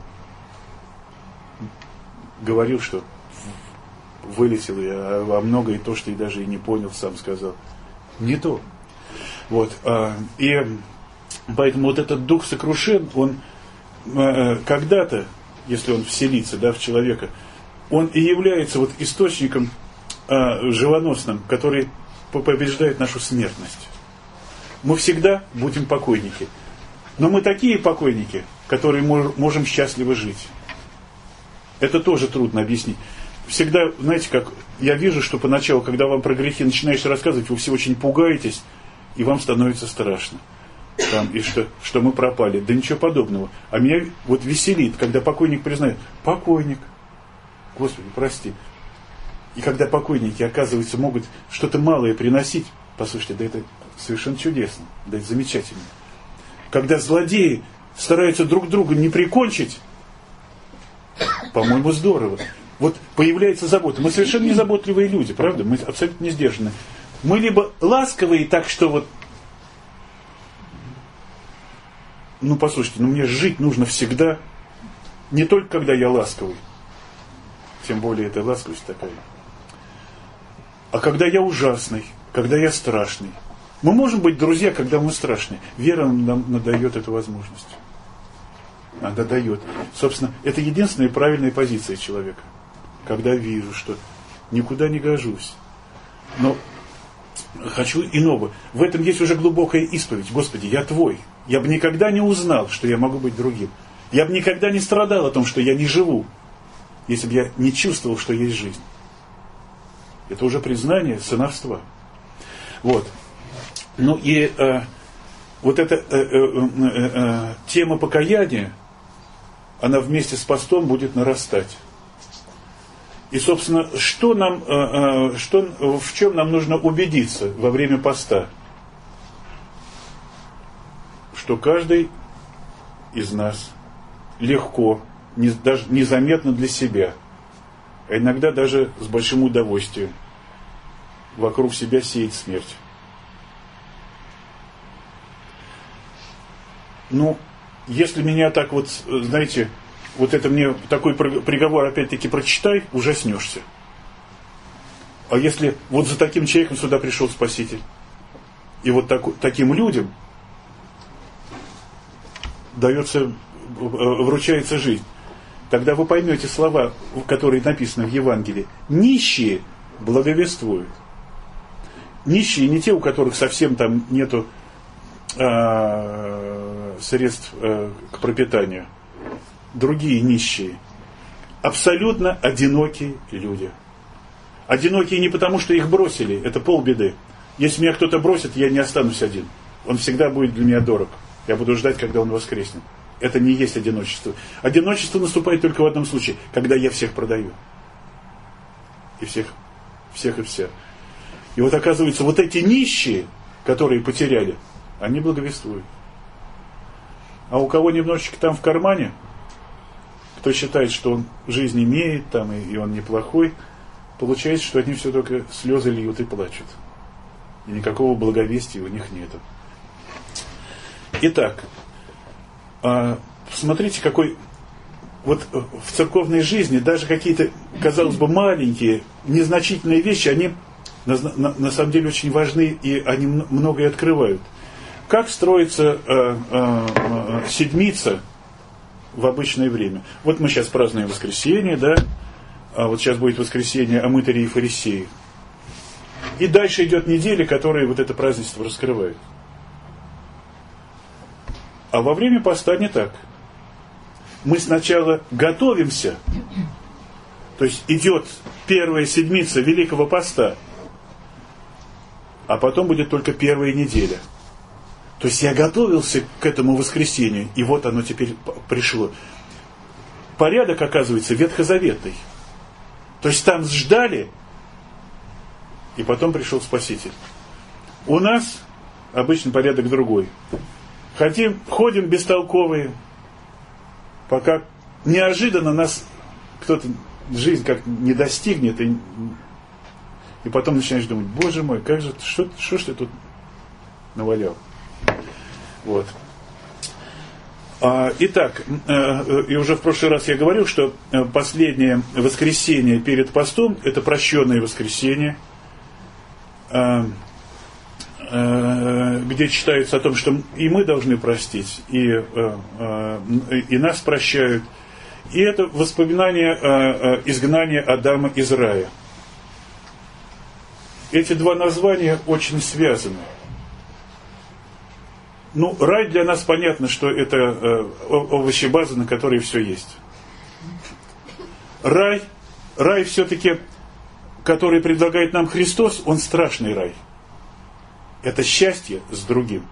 [SPEAKER 1] говорил, что вылетел я, а много и то, что и даже и не понял, сам сказал. Не то. Вот. И поэтому вот этот дух сокрушен, он когда-то, если он вселится, да, в человека, он и является вот источником живоносным, который побеждает нашу смертность. Мы всегда будем покойники. Но мы такие покойники, которые можем счастливо жить. Это тоже трудно объяснить. Всегда, знаете, как я вижу, что поначалу, когда вам про грехи начинаешь рассказывать, вы все очень пугаетесь и вам становится страшно. Там, и что, что мы пропали. Да ничего подобного. А меня вот веселит, когда покойник признает: покойник, Господи, прости. И когда покойники, оказывается, могут что-то малое приносить, послушайте, да это совершенно чудесно, да это замечательно. Когда злодеи стараются друг друга не прикончить, по-моему, здорово. Вот появляется забота. Мы совершенно не заботливые люди, правда? Мы абсолютно не сдержаны. Мы либо ласковые, так что вот, ну послушайте, ну мне жить нужно всегда, не только когда я ласковый, тем более это ласковость такая, а когда я ужасный, когда я страшный. Мы можем быть друзья, когда мы страшны. Вера нам дает эту возможность. Она дает. Собственно, это единственная правильная позиция человека. Когда вижу, что никуда не гожусь. Но хочу иного. В этом есть уже глубокая исповедь. Господи, я Твой. Я бы никогда не узнал, что я могу быть другим. Я бы никогда не страдал о том, что я не живу, если бы я не чувствовал, что есть жизнь. Это уже признание сыновства. Вот. Ну и э, вот эта э, э, э, э, тема покаяния, она вместе с постом будет нарастать. И, собственно, что нам, э, э, что, в чем нам нужно убедиться во время поста? Что каждый из нас легко, не, даже незаметно для себя, а иногда даже с большим удовольствием вокруг себя сеет смерть. Ну, если меня так вот, знаете, вот это мне такой приговор опять-таки прочитай, ужаснешься. А если вот за таким человеком сюда пришел Спаситель, и вот так, таким людям дается, вручается жизнь, тогда вы поймете слова, которые написаны в Евангелии. Нищие благовествуют. Нищие не те, у которых совсем там нету а, средств а, к пропитанию. Другие нищие. Абсолютно одинокие люди. Одинокие не потому, что их бросили. Это полбеды. Если меня кто-то бросит, я не останусь один. Он всегда будет для меня дорог. Я буду ждать, когда он воскреснет. Это не есть одиночество. Одиночество наступает только в одном случае, когда я всех продаю. И всех, всех и вся. И вот оказывается, вот эти нищие, которые потеряли, они благовествуют. А у кого немножечко там в кармане, кто считает, что он жизнь имеет, там, и, и он неплохой, получается, что они все только слезы льют и плачут. И никакого благовестия у них нету. Итак, смотрите, какой вот в церковной жизни даже какие-то, казалось бы, маленькие, незначительные вещи, они на, на, на самом деле очень важны, и они многое открывают. Как строится э, э, седмица в обычное время? Вот мы сейчас празднуем воскресенье, да? А вот сейчас будет воскресенье о мытаре и фарисее. И дальше идет неделя, которая вот это празднество раскрывает. А во время поста не так. Мы сначала готовимся, то есть идет первая седмица Великого Поста, а потом будет только первая неделя. То есть я готовился к этому воскресенью, и вот оно теперь пришло. Порядок, оказывается, ветхозаветный. То есть там ждали, и потом пришел Спаситель. У нас обычно порядок другой. Хотим, ходим бестолковые, пока неожиданно нас кто-то, жизнь как не достигнет, и, и потом начинаешь думать: боже мой, как же, что, что ж ты тут навалял? Вот. А, итак, и уже в прошлый раз я говорил, что последнее воскресенье перед постом – это прощенное воскресенье, где читается о том, что и мы должны простить, и, и нас прощают. И это воспоминание изгнания Адама из рая. Эти два названия очень связаны. Ну, рай для нас понятно, что это овощебаза, на которой все есть. Рай, рай все-таки, который предлагает нам Христос, он страшный рай. Это счастье с другим.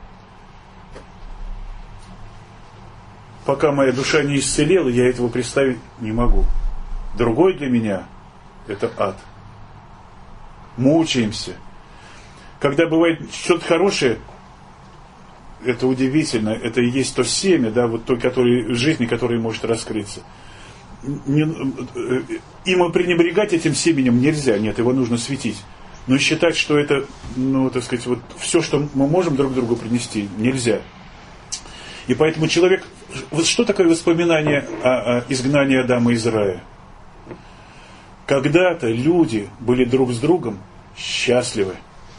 [SPEAKER 1] Пока моя душа не исцелела, я этого представить не могу. Другой для меня – это ад. Мучаемся. Когда бывает что-то хорошее, это удивительно, это и есть то семя, да, вот той который, жизни, которое может раскрыться. Не, им пренебрегать этим семенем нельзя, нет, его нужно светить. Но считать, что это, ну, так сказать, вот все, что мы можем друг другу принести, нельзя. И поэтому человек... Вот что такое воспоминание о, о изгнании Адама из рая? Когда-то люди были друг с другом счастливы.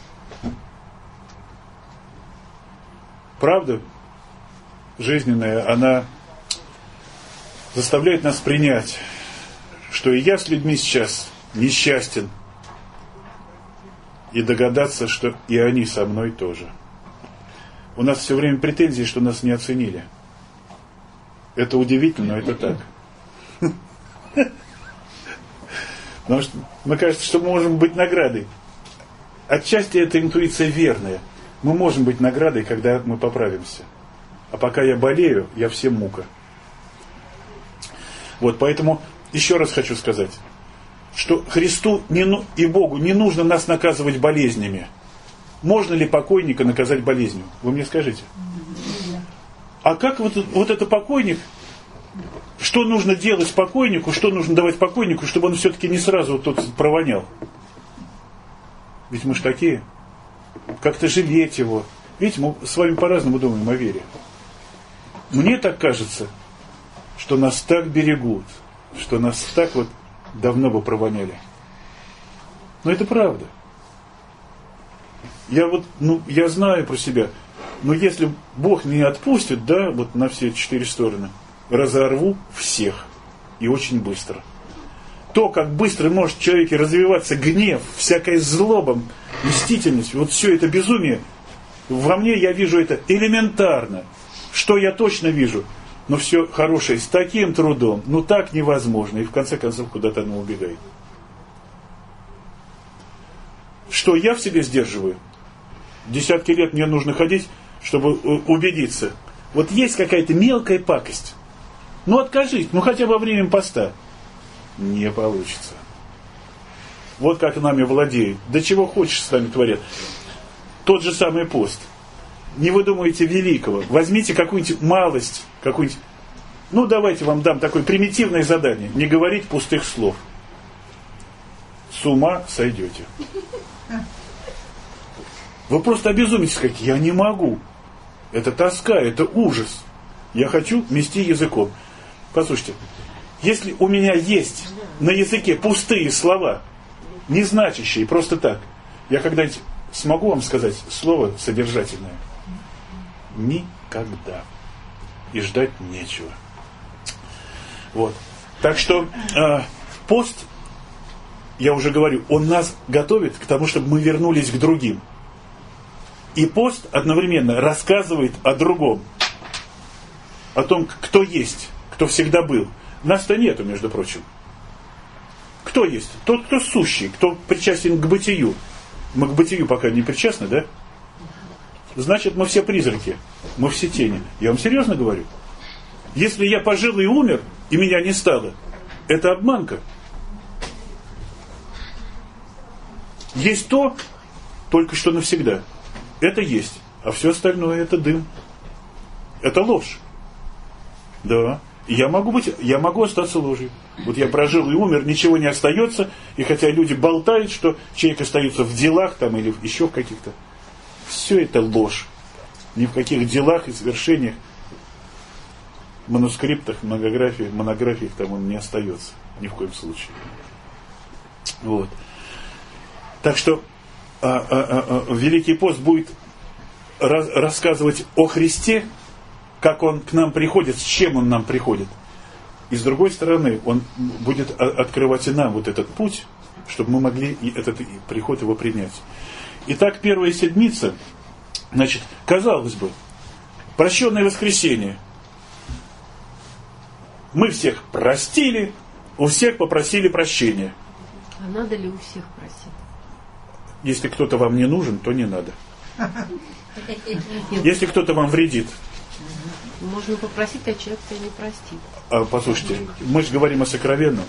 [SPEAKER 1] Правда жизненная, она заставляет нас принять, что и я с людьми сейчас несчастен, и догадаться, что и они со мной тоже. У нас все время претензии, что нас не оценили. Это удивительно, но это так. Потому что мне кажется, что мы можем быть наградой. Отчасти эта интуиция верная. Мы можем быть наградой, когда мы поправимся. А пока я болею, я всем мука. Вот, поэтому еще раз хочу сказать, что Христу не, и Богу не нужно нас наказывать болезнями. Можно ли покойника наказать болезнью? Вы мне скажите. А как вот, вот это покойник, что нужно делать покойнику, что нужно давать покойнику, чтобы он все-таки не сразу вот тут провонял? Ведь мы ж такие. Как-то жалеть его. Видите, мы с вами по-разному думаем о вере. Мне так кажется, что нас так берегут, что нас так вот давно бы провоняли. Но это правда. Я вот, ну, я знаю про себя, но если Бог меня отпустит, да, вот на все четыре стороны, разорву всех. И очень быстро. То, как быстро может в человеке развиваться гнев, всякая злоба, мстительность, вот все это безумие, во мне я вижу это элементарно. Что я точно вижу? Но все хорошее с таким трудом, ну так невозможно, и в конце концов куда-то оно убегает. Что я в себе сдерживаю? Десятки лет мне нужно ходить, чтобы убедиться. Вот есть какая-то мелкая пакость. Ну откажись, ну хотя бы во время поста. Не получится. Вот как нами владеют. Да чего хочешь с нами творят. Тот же самый пост. Не выдумывайте великого. Возьмите какую-нибудь малость, какую-нибудь... Ну давайте вам дам такое примитивное задание. Не говорить пустых слов. С ума сойдете. Вы просто обезумитесь, как я не могу. Это тоска, это ужас. Я хочу мести языком. Послушайте, если у меня есть на языке пустые слова, не значащие, просто так, я когда-нибудь смогу вам сказать слово содержательное? Никогда. И ждать нечего. Вот. Так что э, пост, я уже говорю, он нас готовит к тому, чтобы мы вернулись к другим. И пост одновременно рассказывает о другом. О том, кто есть, кто всегда был. Нас-то нету, между прочим. Кто есть? Тот, кто сущий, кто причастен к бытию. Мы к бытию пока не причастны, да? Значит, мы все призраки. Мы все тени. Я вам серьезно говорю. Если я пожил и умер, и меня не стало, это обманка. Есть то, только что навсегда. Это есть. А все остальное это дым. Это ложь. Да. И я могу быть, я могу остаться ложью. Вот я прожил и умер, ничего не остается. И хотя люди болтают, что человек остается в делах там или еще в каких-то. Все это ложь. Ни в каких делах и свершениях, манускриптах, монографиях, монографиях там он не остается. Ни в коем случае. Вот. Так что а, а, а, а, Великий пост будет раз, рассказывать о Христе, как Он к нам приходит, с чем Он нам приходит. И с другой стороны, Он будет открывать и нам вот этот путь, чтобы мы могли и этот приход Его принять. Итак, первая седмица, значит, казалось бы, прощенное воскресенье. Мы всех простили, у всех попросили прощения.
[SPEAKER 4] А надо ли у всех просить?
[SPEAKER 1] Если кто-то вам не нужен, то не надо. Если кто-то вам вредит.
[SPEAKER 4] Можно попросить, а человек тебя не простит.
[SPEAKER 1] А, послушайте, мы же говорим о сокровенном.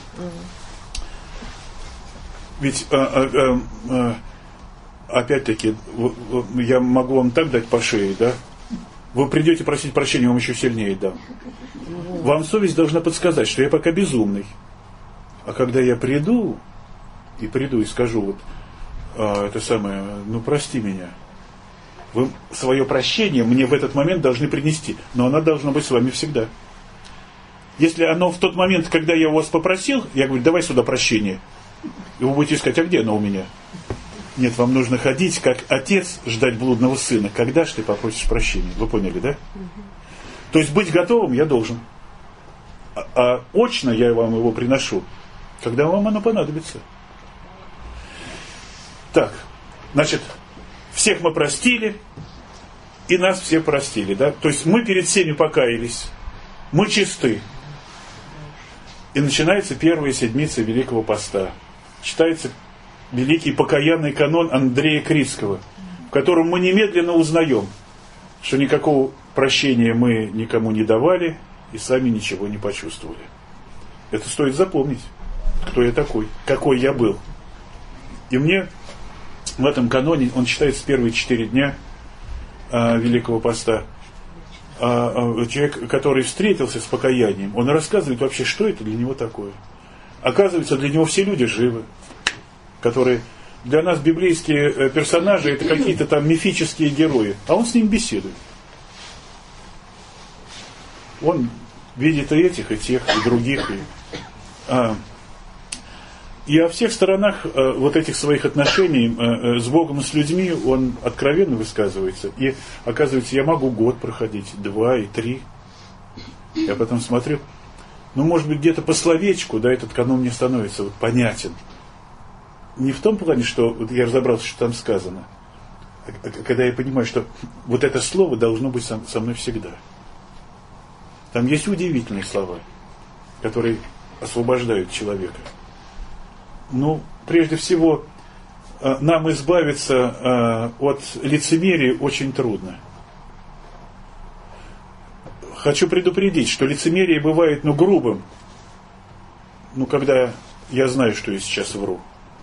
[SPEAKER 1] Ведь, а, а, а, опять-таки, я могу вам так дать по шее, да? Вы придете просить прощения, вам еще сильнее дам. Вам совесть должна подсказать, что я пока безумный. А когда я приду, и приду и скажу, вот, а, это самое, ну прости меня. Вы свое прощение мне в этот момент должны принести, но оно должно быть с вами всегда. Если оно в тот момент, когда я у вас попросил, я говорю, давай сюда прощение, и вы будете искать, а где оно у меня? Нет, вам нужно ходить, как отец, ждать блудного сына. Когда же ты попросишь прощения? Вы поняли, да? Угу. То есть быть готовым я должен. А, а очно я вам его приношу, когда вам оно понадобится. Так, значит, всех мы простили, и нас все простили, да? То есть мы перед всеми покаялись, мы чисты. И начинается первая седмица Великого Поста. Читается великий покаянный канон Андрея Критского, в котором мы немедленно узнаем, что никакого прощения мы никому не давали и сами ничего не почувствовали. Это стоит запомнить, кто я такой, какой я был. И мне в этом каноне, он читается первые четыре дня а, Великого Поста, а, а, человек, который встретился с покаянием, он рассказывает вообще, что это для него такое. Оказывается, для него все люди живы, которые для нас библейские персонажи, это какие-то там мифические герои, а он с ним беседует. Он видит и этих, и тех, и других. И, а, и о всех сторонах а, вот этих своих отношений а, с Богом и с людьми он откровенно высказывается. И оказывается, я могу год проходить, два и три. Я потом смотрю, ну, может быть, где-то по словечку, да, этот канон мне становится вот, понятен. Не в том плане, что вот я разобрался, что там сказано, а когда я понимаю, что вот это слово должно быть со, со мной всегда. Там есть удивительные слова, которые освобождают человека. Ну, прежде всего, нам избавиться от лицемерия очень трудно. Хочу предупредить, что лицемерие бывает, ну, грубым, ну, когда я знаю, что я сейчас вру.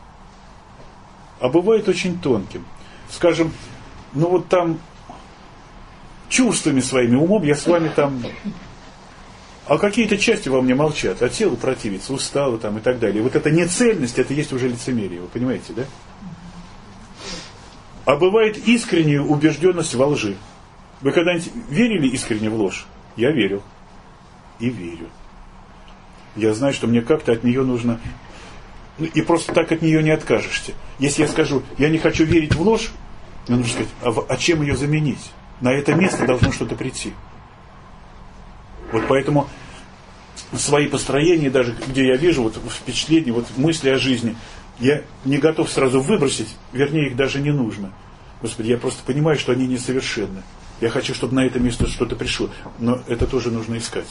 [SPEAKER 1] А бывает очень тонким. Скажем, ну вот там чувствами своими, умом я с вами там... А какие-то части во мне молчат, а тело противится, устало там и так далее. Вот эта нецельность, это есть уже лицемерие, вы понимаете, да? А бывает искренняя убежденность во лжи. Вы когда-нибудь верили искренне в ложь? Я верил. И верю. Я знаю, что мне как-то от нее нужно... И просто так от нее не откажешься. Если я скажу, я не хочу верить в ложь, мне нужно сказать, а, а чем ее заменить? На это место должно что-то прийти. Вот поэтому свои построения, даже где я вижу вот впечатления, вот мысли о жизни, я не готов сразу выбросить, вернее, их даже не нужно. Господи, я просто понимаю, что они несовершенны. Я хочу, чтобы на это место что-то пришло. Но это тоже нужно искать.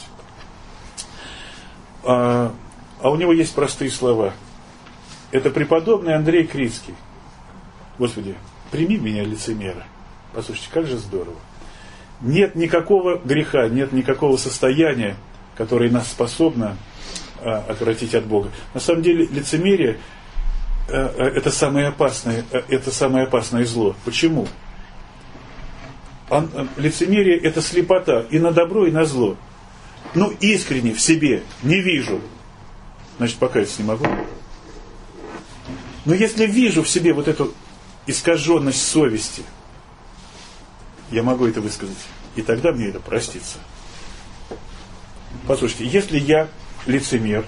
[SPEAKER 1] А, а у него есть простые слова. Это преподобный Андрей Критский. Господи, прими меня, лицемера. Послушайте, как же здорово. Нет никакого греха, нет никакого состояния, которое нас способно а, отвратить от Бога. На самом деле, лицемерие а, а, это самое опасное, а, это самое опасное зло. Почему? А, а, лицемерие это слепота и на добро, и на зло. Ну, искренне в себе не вижу, значит, покаяться не могу. Но если вижу в себе вот эту искаженность совести, я могу это высказать. И тогда мне это простится. Послушайте, если я лицемер,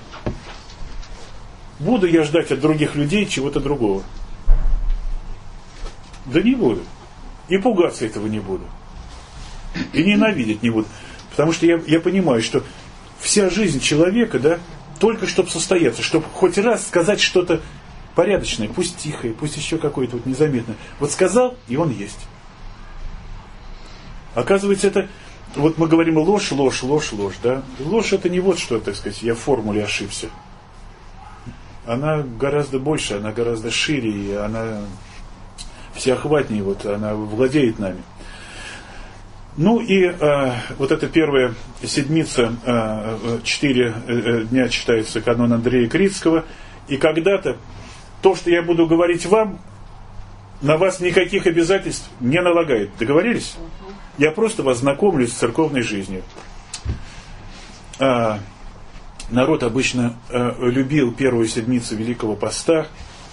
[SPEAKER 1] буду я ждать от других людей чего-то другого? Да не буду. И пугаться этого не буду. И ненавидеть не буду. Потому что я, я понимаю, что вся жизнь человека, да, только чтобы состояться, чтобы хоть раз сказать что-то порядочное, пусть тихое, пусть еще какое-то вот незаметное. Вот сказал, и он есть. Оказывается, это, вот мы говорим ложь, ложь, ложь, ложь, да. Ложь это не вот что, так сказать, я в формуле ошибся. Она гораздо больше, она гораздо шире, и она всеохватней, вот она владеет нами. Ну и э, вот эта первая седмица, э, четыре э, дня читается канон Андрея Критского, и когда-то то, что я буду говорить вам, на вас никаких обязательств не налагает. Договорились? Я просто вас знакомлю с церковной жизнью. А, народ обычно а, любил первую седмицу Великого Поста.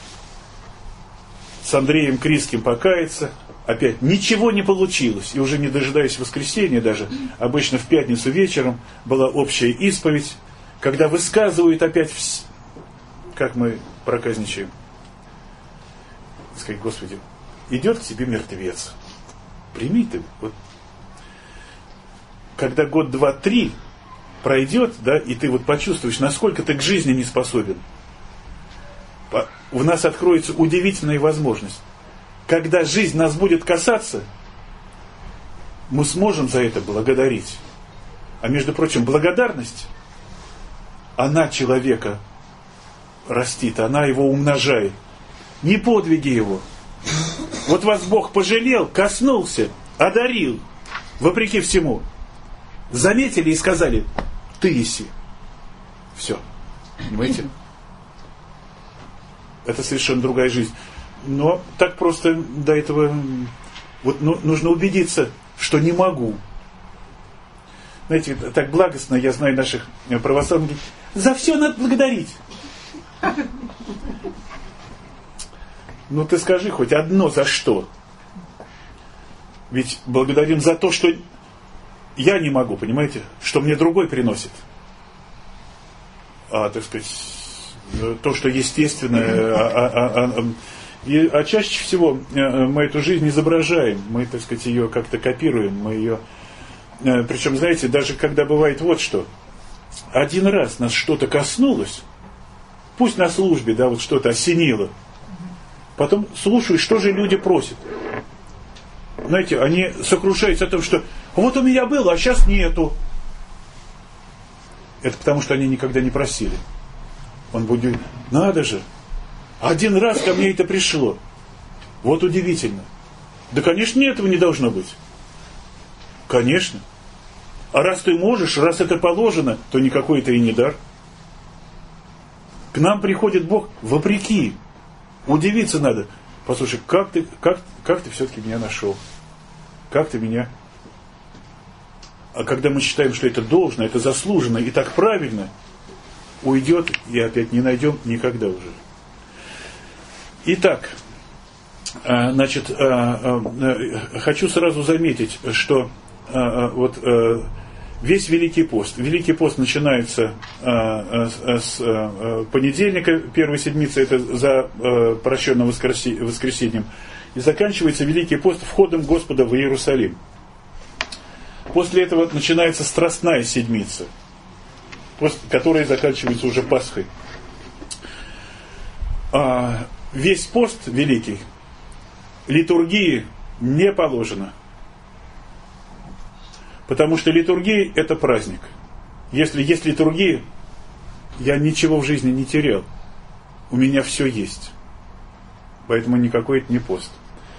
[SPEAKER 1] С Андреем Критским покаяться. Опять ничего не получилось. И уже не дожидаясь воскресенья даже, обычно в пятницу вечером была общая исповедь, когда высказывают опять, вс... как мы проказничаем, сказать: Господи, идет к тебе мертвец. Прими ты. Вот. Когда год, два, три пройдет, да, и ты вот почувствуешь, насколько ты к жизни не способен, в нас откроется удивительная возможность. Когда жизнь нас будет касаться, мы сможем за это благодарить. А между прочим, благодарность, она человека растит, она его умножает. Не подвиги его. Вот вас Бог пожалел, коснулся, одарил, вопреки всему. Заметили и сказали: ты еси. Все. Понимаете? Это совершенно другая жизнь. Но так просто до этого вот, ну, нужно убедиться, что не могу. Знаете, так благостно, я знаю наших православных, за все надо благодарить. Ну ты скажи хоть одно за что. Ведь благодарим за то, что я не могу, понимаете, что мне другой приносит. А, так сказать, то, что естественное. А, а, а, и, а чаще всего мы эту жизнь изображаем, мы, так сказать, ее как-то копируем, мы ее... Причем, знаете, даже когда бывает вот что. Один раз нас что-то коснулось, пусть на службе, да, вот что-то осенило. Потом слушаю, что же люди просят. Знаете, они сокрушаются о том, что вот у меня было, а сейчас нету. Это потому, что они никогда не просили. Он будет говорить: надо же, один раз ко мне это пришло. Вот удивительно. Да, конечно, этого не должно быть. Конечно. А раз ты можешь, раз это положено, то никакой это и не дар. К нам приходит Бог вопреки. Удивиться надо. Послушай, как ты, как, как ты все-таки меня нашел? Как ты меня... А когда мы считаем, что это должно, это заслуженно и так правильно, уйдет и опять не найдем никогда уже. Итак, значит, хочу сразу заметить, что вот весь Великий пост. Великий пост начинается с понедельника, первой седмицы, это за прощенным воскресеньем, и заканчивается Великий пост входом Господа в Иерусалим. После этого начинается Страстная седмица, которая заканчивается уже Пасхой. Весь пост великий литургии не положено. Потому что литургия – это праздник. Если есть литургия, я ничего в жизни не терял. У меня все есть. Поэтому никакой это не пост.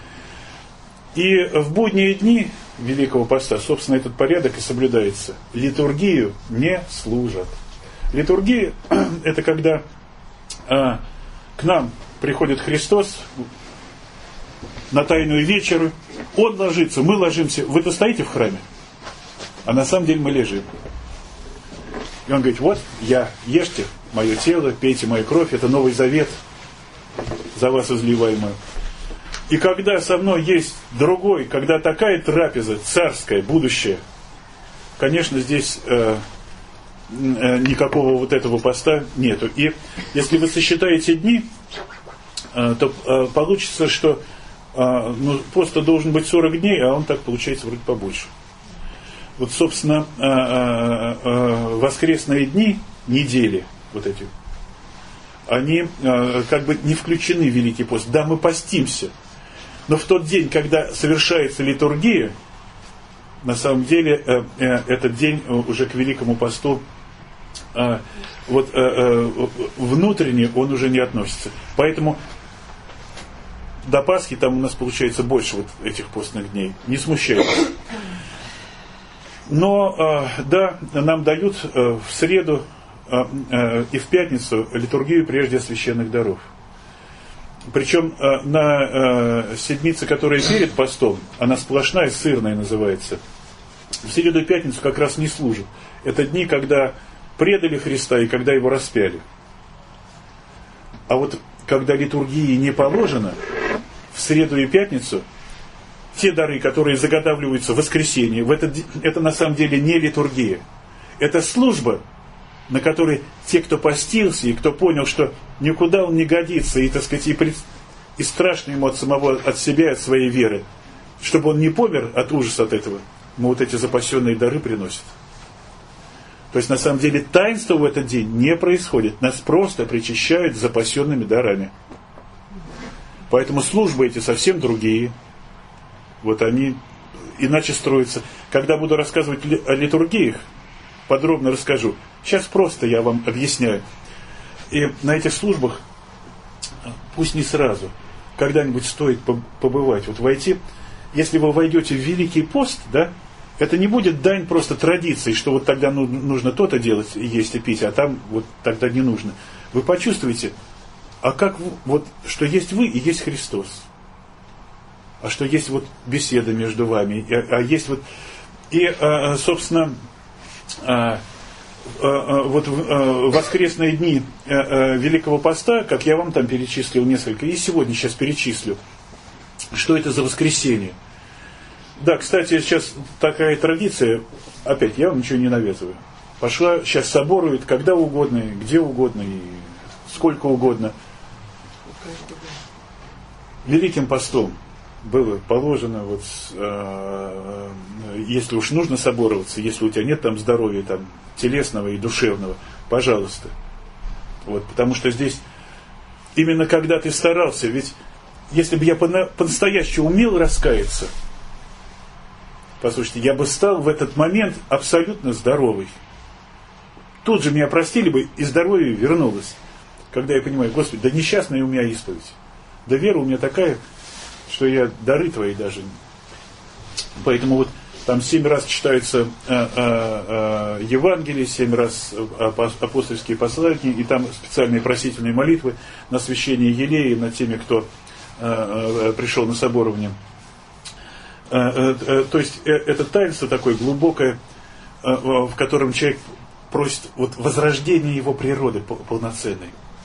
[SPEAKER 1] И в будние дни Великого Поста, собственно, этот порядок и соблюдается. Литургию не служат. Литургия – это когда а, к нам приходит Христос на Тайную вечеру, Он ложится, мы ложимся. Вы-то стоите в храме? А на самом деле мы лежим. И Он говорит: вот я, ешьте мое тело, пейте мою кровь, это Новый Завет, за вас изливаемый. И когда со мной есть другой, когда такая трапеза царская, будущая, конечно, здесь э, э, никакого вот этого поста нету. И если вы сосчитаете дни, э, то э, получится, что э, ну, пост должен быть сорок дней, а он так получается вроде побольше. Вот, собственно, э, э, э, воскресные дни, недели, вот эти, они э, как бы не включены в Великий пост. Да, мы постимся. Но в тот день, когда совершается литургия, на самом деле э, э, этот день уже к Великому посту э, вот, э, э, внутренне он уже не относится. Поэтому до Пасхи там у нас получается больше вот этих постных дней. Не смущайтесь. Но, да, нам дают в среду и в пятницу литургию прежде священных даров. Причем на седмице, которая перед постом, она сплошная, сырная называется, в среду и пятницу как раз не служит. Это дни, когда предали Христа и когда его распяли. А вот когда литургии не положено, в среду и пятницу, те дары, которые заготавливаются в воскресенье, в этот, это на самом деле не литургия. Это служба, на которой те, кто постился и кто понял, что никуда он не годится, и, так сказать, и, пред, и страшно ему от самого, от себя, от своей веры, чтобы он не помер от ужаса от этого, ему вот эти запасенные дары приносят. То есть, на самом деле, таинство в этот день не происходит. Нас просто причащают запасенными дарами. Поэтому службы эти совсем другие. Вот они иначе строятся. Когда буду рассказывать о литургиях, подробно расскажу. Сейчас просто я вам объясняю. И на этих службах, пусть не сразу, когда-нибудь стоит побывать. Вот войти, если вы войдете в Великий пост, да, это не будет дань просто традиции, что вот тогда нужно то-то делать, есть и пить, а там вот тогда не нужно. Вы почувствуете, а как вот, что есть вы и есть Христос. А что есть вот беседа между вами, а, а есть вот... И, а, собственно, а, а, вот в воскресные дни а, а, Великого Поста, как я вам там перечислил несколько, и сегодня сейчас перечислю, что это за воскресенье. Да, кстати, сейчас такая традиция, опять, я вам ничего не навязываю. Пошла, сейчас соборуют когда угодно, где угодно, и сколько угодно. Великим постом было положено, вот, э, если уж нужно собороваться, если у тебя нет там здоровья там, телесного и душевного, пожалуйста. Вот, потому что здесь, именно когда ты старался, ведь если бы я по-настоящему умел раскаяться, послушайте, я бы стал в этот момент абсолютно здоровый. Тут же меня простили бы, и здоровье вернулось. Когда я понимаю, Господи, да несчастная у меня исповедь. Да вера у меня такая, что я дары твои даже. Поэтому вот там семь раз читаются э, э, э, Евангелие, семь раз апостольские послания, и там специальные просительные молитвы на освящение елея над теми, кто э, э, пришел на соборование. Э, э, то есть э, это таинство такое глубокое, э, в котором человек просит вот, возрождения его природы полноценной.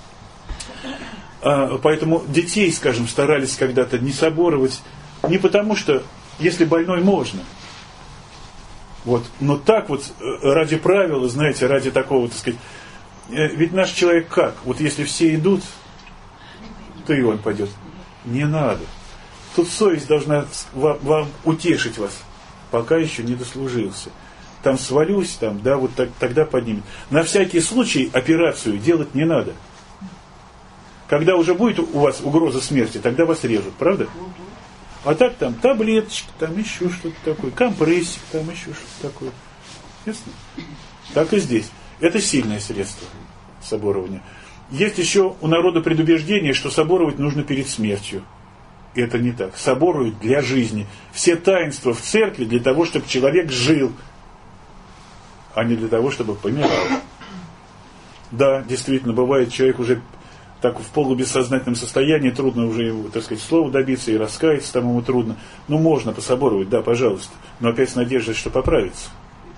[SPEAKER 1] Поэтому детей, скажем, старались когда-то не соборовать, не потому что, если больной можно, вот, но так вот, ради правила, знаете, ради такого, так сказать, ведь наш человек как? Вот если все идут, то и он пойдет. Не надо. Тут совесть должна вам, вам утешить вас, пока еще не дослужился. Там свалюсь, там, да, вот так, тогда поднимет. На всякий случай операцию делать не надо. Когда уже будет у вас угроза смерти, тогда вас режут, правда? А так там таблеточки, там еще что-то такое, компрессик, там еще что-то такое. Ясно? Так и здесь. Это сильное средство соборования. Есть еще у народа предубеждение, что соборовать нужно перед смертью. Это не так. Соборуют для жизни. Все таинства в церкви для того, чтобы человек жил, а не для того, чтобы помирал. Да, действительно, бывает, человек уже так в полубессознательном состоянии, трудно уже, так сказать, слова добиться и раскаяться, там ему трудно. Ну, можно пособоровать, да, пожалуйста, но опять с надеждой, что поправится,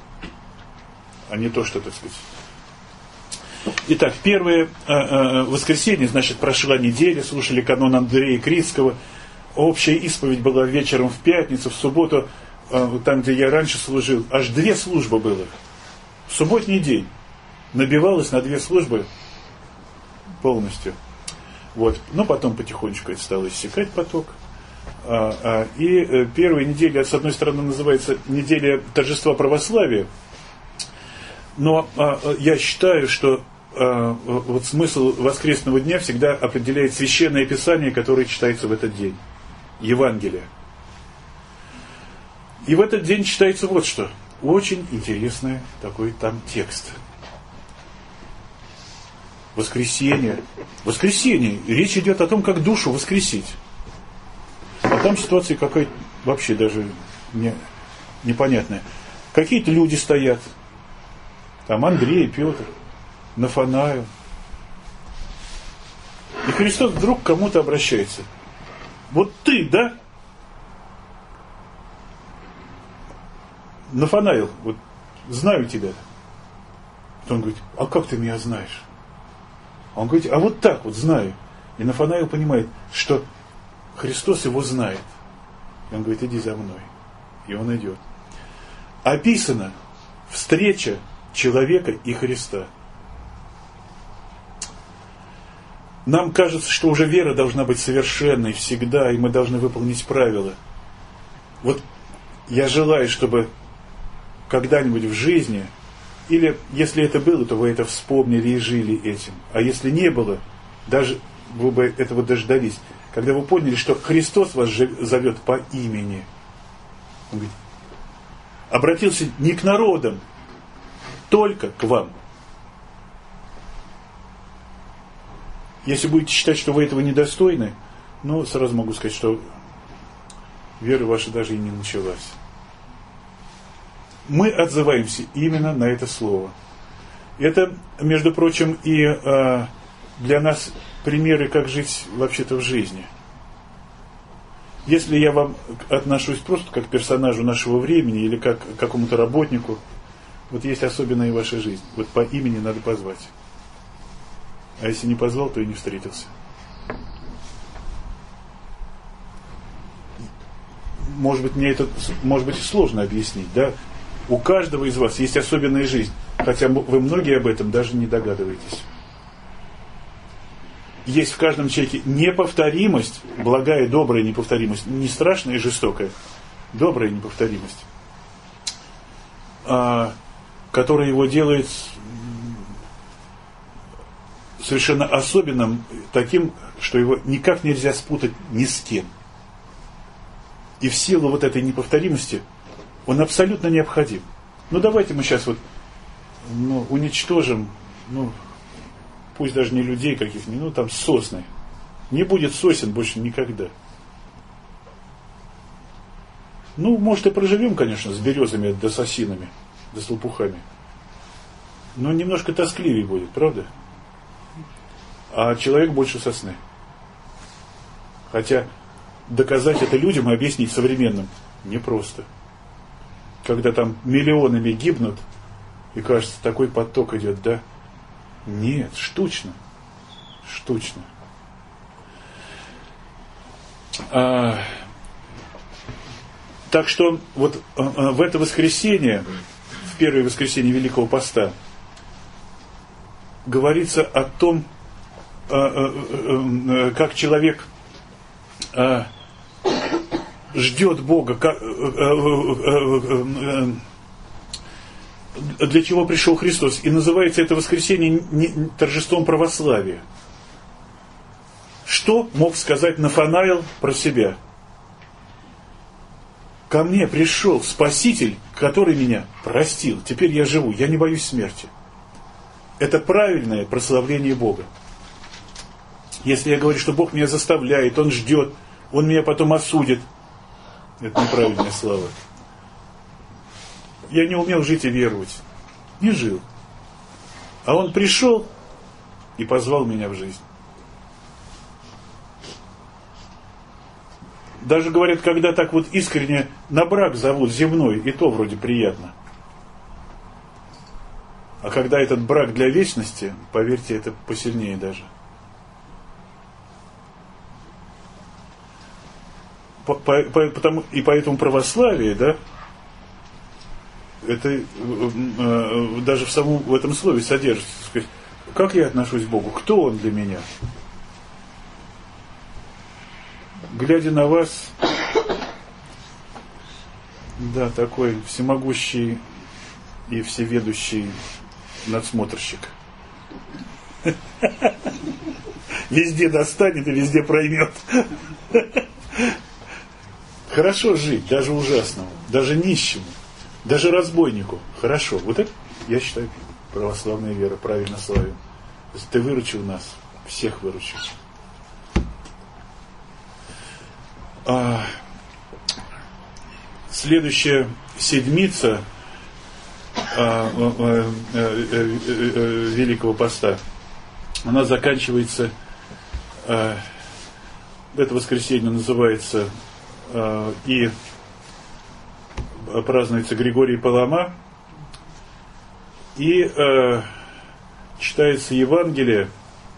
[SPEAKER 1] а не то, что, так сказать. Итак, первое э, э, воскресенье, значит, прошла неделя, слушали канон Андрея Критского, общая исповедь была вечером в пятницу, в субботу, э, там, где я раньше служил, аж две службы было. В субботний день набивалось на две службы полностью. Вот. Но потом потихонечку это стало иссякать поток. А, а, и э, первая неделя, с одной стороны, называется неделя торжества православия, но а, я считаю, что а, вот смысл воскресного дня всегда определяет священное писание, которое читается в этот день. Евангелие. И в этот день читается вот что. Очень интересный такой там текст. Воскресенье. Воскресенье. Речь идет о том, как душу воскресить. А там ситуация какая-то вообще даже не, непонятная. Какие-то люди стоят. Там Андрей, Петр, Нафанаил. И Христос вдруг к кому-то обращается. Вот ты, да? Нафанаил, вот знаю тебя. Он говорит, а как ты меня знаешь? Он говорит, а вот так вот знаю. И Нафанаил понимает, что Христос его знает. И он говорит, иди за мной. И он идет. Описана встреча человека и Христа. Нам кажется, что уже вера должна быть совершенной всегда, и мы должны выполнить правила. Вот я желаю, чтобы когда-нибудь в жизни, или если это было, то вы это вспомнили и жили этим. А если не было, даже вы бы этого дождались, когда вы поняли, что Христос вас зовет по имени. Он говорит, обратился не к народам, только к вам. Если будете считать, что вы этого недостойны, ну, сразу могу сказать, что вера ваша даже и не началась. Мы отзываемся именно на это слово. Это, между прочим, и э, для нас примеры, как жить вообще-то в жизни. Если я вам отношусь просто как к персонажу нашего времени или как к какому-то работнику, вот есть особенная ваша жизнь. Вот по имени надо позвать. А если не позвал, то и не встретился. Может быть, мне это, может быть, сложно объяснить, да? У каждого из вас есть особенная жизнь, хотя вы многие об этом даже не догадываетесь. Есть в каждом человеке неповторимость, благая, добрая неповторимость, не страшная и жестокая, добрая неповторимость, которая его делает совершенно особенным, таким, что его никак нельзя спутать ни с кем. И в силу вот этой неповторимости он абсолютно необходим. Ну давайте мы сейчас вот ну, уничтожим, ну, пусть даже не людей каких-нибудь, ну там сосны. Не будет сосен больше никогда. Ну, может и проживем, конечно, с березами да с осинами, да с лопухами. Но немножко тоскливее будет, правда? А человек больше сосны. Хотя доказать это людям и объяснить современным непросто. Когда там миллионами гибнут, и кажется, такой поток идет, да? Нет, штучно. Штучно. А, так что вот а, в это воскресенье, в первое воскресенье Великого Поста, говорится о том, а, а, а, как человек а, ждет Бога, как, для чего пришел Христос. И называется это воскресенье торжеством православия. Что мог сказать Нафанаил про себя? Ко мне пришел Спаситель, который меня простил. Теперь я живу, я не боюсь смерти. Это правильное прославление Бога. Если я говорю, что Бог меня заставляет, Он ждет, Он меня потом осудит, это неправильная слава. Я не умел жить и веровать. Не жил. А Он пришел и позвал меня в жизнь. Даже говорят, когда так вот искренне на брак зовут земной, и то вроде приятно. А когда этот брак для вечности, поверьте, это посильнее даже. По, по, потому, и поэтому православие, да, это э, э, даже в самом в этом слове содержится. Сказать, как я отношусь к Богу? Кто Он для меня? Глядя на вас, да, такой всемогущий и всеведущий надсмотрщик. Везде достанет и везде проймет. Хорошо жить, даже ужасному, даже нищему, даже разбойнику. Хорошо. Вот это, я считаю, православная вера, правильно славим. Ты выручил нас, всех выручил. А, следующая седмица а, а, а, а, а, Великого Поста, она заканчивается, а, это воскресенье называется а, и празднуется Григорий Палама, и а, читается Евангелие.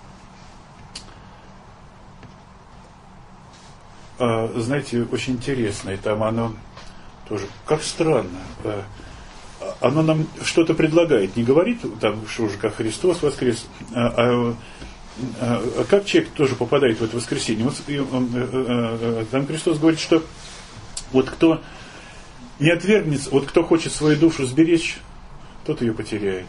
[SPEAKER 1] А, знаете, очень интересно, и там оно тоже, как странно, а, оно нам что-то предлагает, не говорит там, что уже как Христос воскрес, а, а, а как человек тоже попадает в это воскресенье. Вот, и, он, а, там Христос говорит, что вот кто не отвергнется, вот кто хочет свою душу сберечь, тот ее потеряет.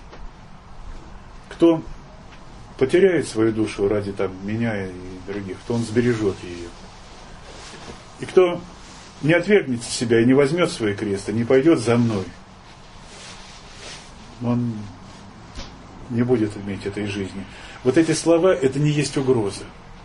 [SPEAKER 1] Кто потеряет свою душу ради там, меня и других, то он сбережет ее. И кто не отвергнется себя и не возьмет свой крест, и не пойдет за мной, он не будет иметь этой жизни. Вот эти слова, это не есть угроза.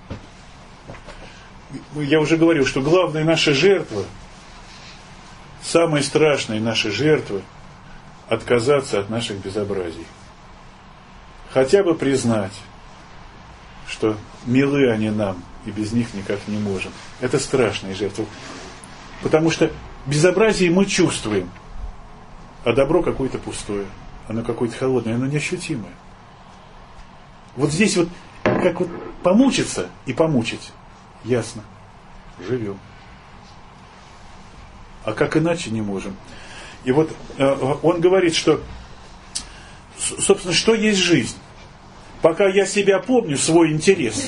[SPEAKER 1] Я уже говорил, что главная наша жертва, самая страшная наша жертва, отказаться от наших безобразий. Хотя бы признать, что милы они нам, и без них никак не можем. Это страшная жертва. Потому что безобразие мы чувствуем, а добро какое-то пустое. Оно какое-то холодное, оно неощутимое. Вот здесь вот, как вот помучиться и помучить, ясно, живем. А как иначе не можем. И вот э, он говорит, что, собственно, что есть жизнь? Пока я себя помню, свой интерес,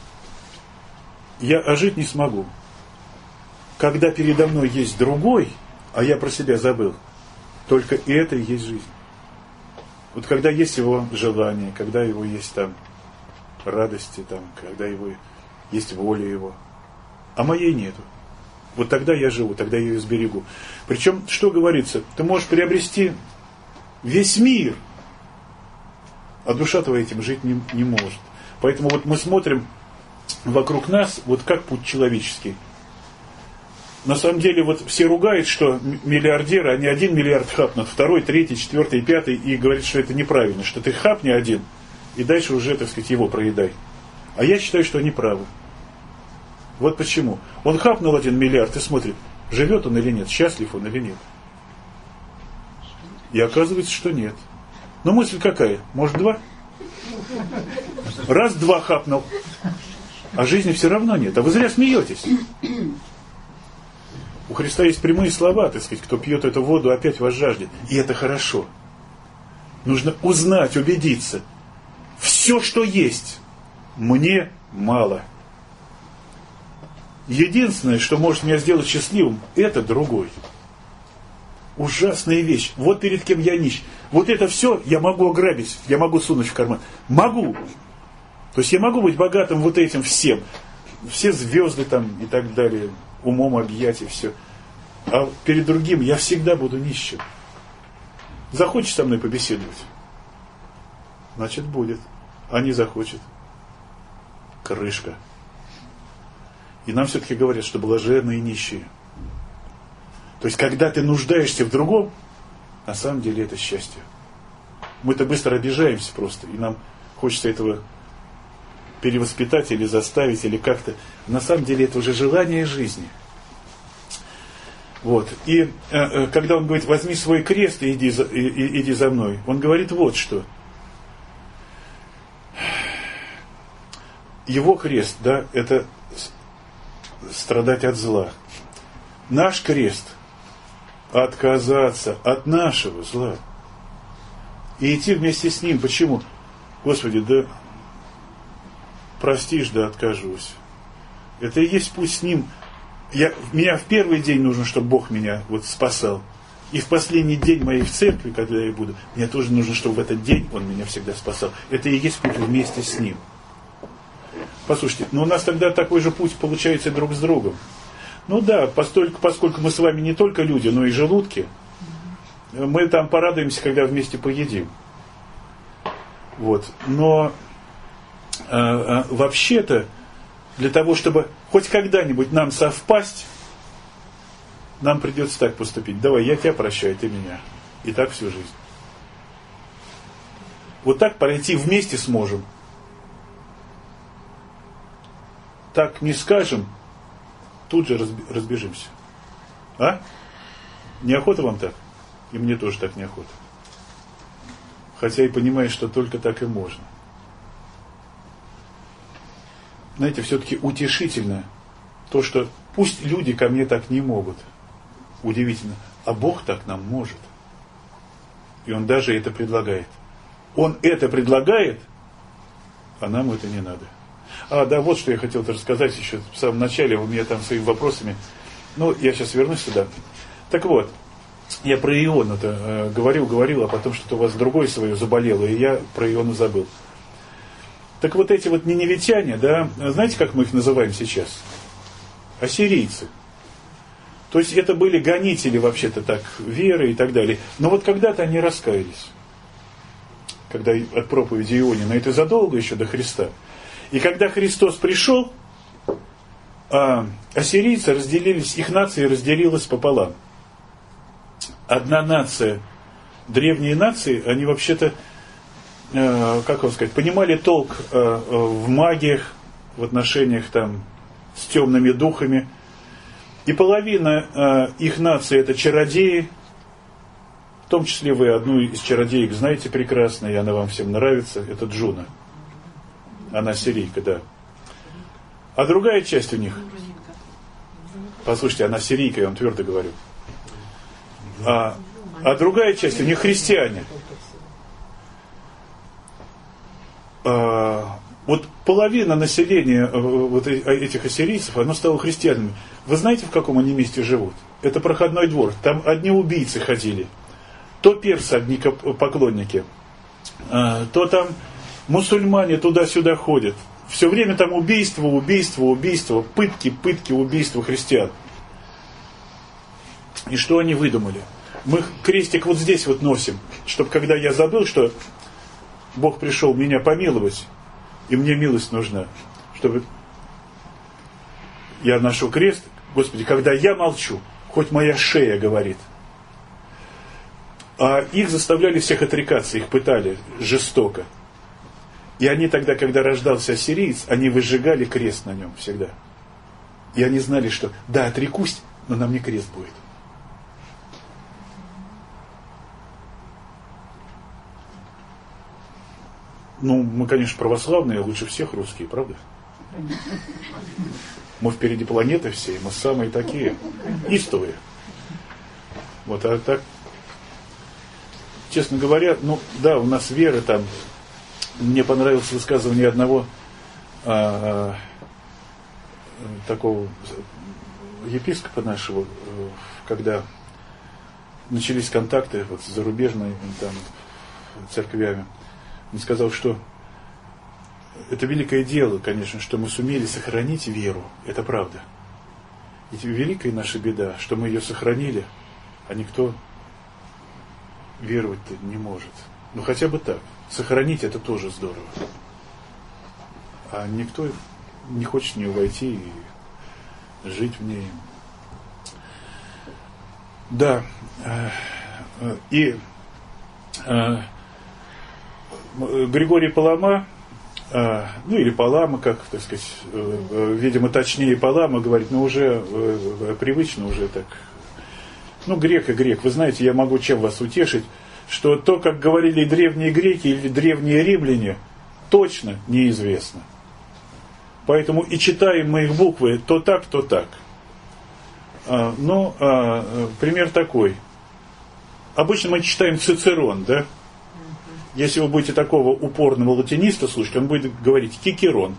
[SPEAKER 1] я жить не смогу. Когда передо мной есть другой, а я про себя забыл, только это и есть жизнь. Вот когда есть его желание, когда его есть там радости, там, когда его есть воля его, а моей нету. Вот тогда я живу, тогда я ее сберегу. Причем, что говорится, ты можешь приобрести весь мир, а душа твоя этим жить не, не может. Поэтому вот мы смотрим вокруг нас, вот как путь человеческий. На самом деле, вот все ругают, что миллиардеры, они один миллиард хапнут, второй, третий, четвертый, пятый, и говорят, что это неправильно, что ты хапни один, и дальше уже, так сказать, его проедай. А я считаю, что они правы. Вот почему. Он хапнул один миллиард и смотрит, живет он или нет, счастлив он или нет. И оказывается, что нет. Но мысль какая? Может, два? Раз, два хапнул. А жизни все равно нет. А вы зря смеетесь. У Христа есть прямые слова, так сказать, кто пьет эту воду, опять вас жаждет. И это хорошо. Нужно узнать, убедиться. Все, что есть, мне мало. Единственное, что может меня сделать счастливым, это другой. Ужасная вещь. Вот перед кем я нищ. Вот это все я могу ограбить, я могу сунуть в карман. Могу. То есть я могу быть богатым вот этим всем. Все звезды там и так далее. Умом объять и все. А перед другим я всегда буду нищим. Захочешь со мной побеседовать? Значит, будет. А не захочет. Крышка. И нам все-таки говорят, что блаженные нищие. То есть, когда ты нуждаешься в другом, на самом деле это счастье. Мы-то быстро обижаемся просто, и нам хочется этого перевоспитать или заставить, или как-то. На самом деле это уже желание жизни. Вот. И э, когда он говорит, возьми свой крест и иди за, и, и, иди за мной, он говорит вот что. Его крест, да, это страдать от зла. Наш крест — отказаться от нашего зла. И идти вместе с ним. Почему? Господи, да простишь, да откажусь. Это и есть путь с ним. Я, меня в первый день нужно, чтобы Бог меня вот спасал. И в последний день моей в церкви, когда я буду, мне тоже нужно, чтобы в этот день Он меня всегда спасал. Это и есть путь вместе с Ним. Послушайте, но у нас тогда такой же путь получается друг с другом. Ну да, поскольку, поскольку мы с вами не только люди, но и желудки, мы там порадуемся, когда вместе поедим. Вот. Но э, э, вообще-то для того, чтобы хоть когда-нибудь нам совпасть, нам придется так поступить. Давай, я тебя прощаю, ты меня. И так всю жизнь. Вот так пройти вместе сможем. Так не скажем, тут же разбежимся. А? Неохота вам так? И мне тоже так неохота. Хотя и понимаешь, что только так и можно. Знаете, все-таки утешительно то, что пусть люди ко мне так не могут. Удивительно. А Бог так нам может. И Он даже это предлагает. Он это предлагает, а нам это не надо. А, да, вот что я хотел рассказать еще в самом начале. У меня там своими вопросами. Ну, я сейчас вернусь сюда. Так вот, я про Иону-то э, говорил, говорил, а потом что-то у вас другое свое заболело, и я про Иону забыл. Так вот эти вот ниневитяне, да, знаете, как мы их называем сейчас? Ассирийцы. То есть это были гонители вообще-то так веры и так далее. Но вот когда-то они раскаялись. Когда от проповеди Ионина, это задолго еще до Христа. И когда Христос пришел, а, ассирийцы разделились, их нация разделилась пополам. Одна нация, древние нации, они вообще-то, э, как вам сказать, понимали толк э, в магиях, в отношениях там с темными духами. И половина э, их нации это чародеи, в том числе вы одну из чародеек знаете прекрасно, и она вам всем нравится, это Джуна. Она сирийка, да. А другая часть у них, послушайте, она сирийка, я вам твердо говорю. А, а другая часть у них христиане. А, вот половина населения вот этих ассирийцев, оно стало христианами. Вы знаете, в каком они месте живут? Это проходной двор. Там одни убийцы ходили. То персы, одни поклонники. А, то там мусульмане туда-сюда ходят. Все время там убийство, убийство, убийство, пытки, пытки, убийства христиан. И что они выдумали? Мы крестик вот здесь вот носим, чтобы когда я забыл, что Бог пришел меня помиловать, и мне милость нужна, чтобы я ношу крест, Господи, когда я молчу, хоть моя шея говорит. А их заставляли всех отрекаться, их пытали жестоко. И они тогда, когда рождался ассириец, они выжигали крест на нем всегда. И они знали, что да, отрекусь, но на мне крест будет. Ну, мы, конечно, православные, лучше всех русские, правда? Мы впереди планеты все, мы самые такие истовые. Вот, а так, честно говоря, ну, да, у нас вера там. Мне понравилось высказывание одного а, а, такого епископа нашего, когда начались контакты вот, с зарубежными там, церквями. Он сказал, что это великое дело, конечно, что мы сумели сохранить веру. Это правда. И великая наша беда, что мы ее сохранили, а никто веровать-то не может. Ну хотя бы так. Сохранить это тоже здорово. А никто не хочет в нее войти и жить в ней. Да. И Григорий Палама, ну или Палама, как, так сказать, видимо, точнее Палама говорит, но уже привычно, уже так. Ну, грек и грек. Вы знаете, я могу чем вас утешить, что то, как говорили древние греки или древние римляне, точно неизвестно. Поэтому и читаем мы их буквы то так, то так. А, ну, а, пример такой. Обычно мы читаем Цицерон, да? Если вы будете такого упорного латиниста слушать, он будет говорить Кикерон.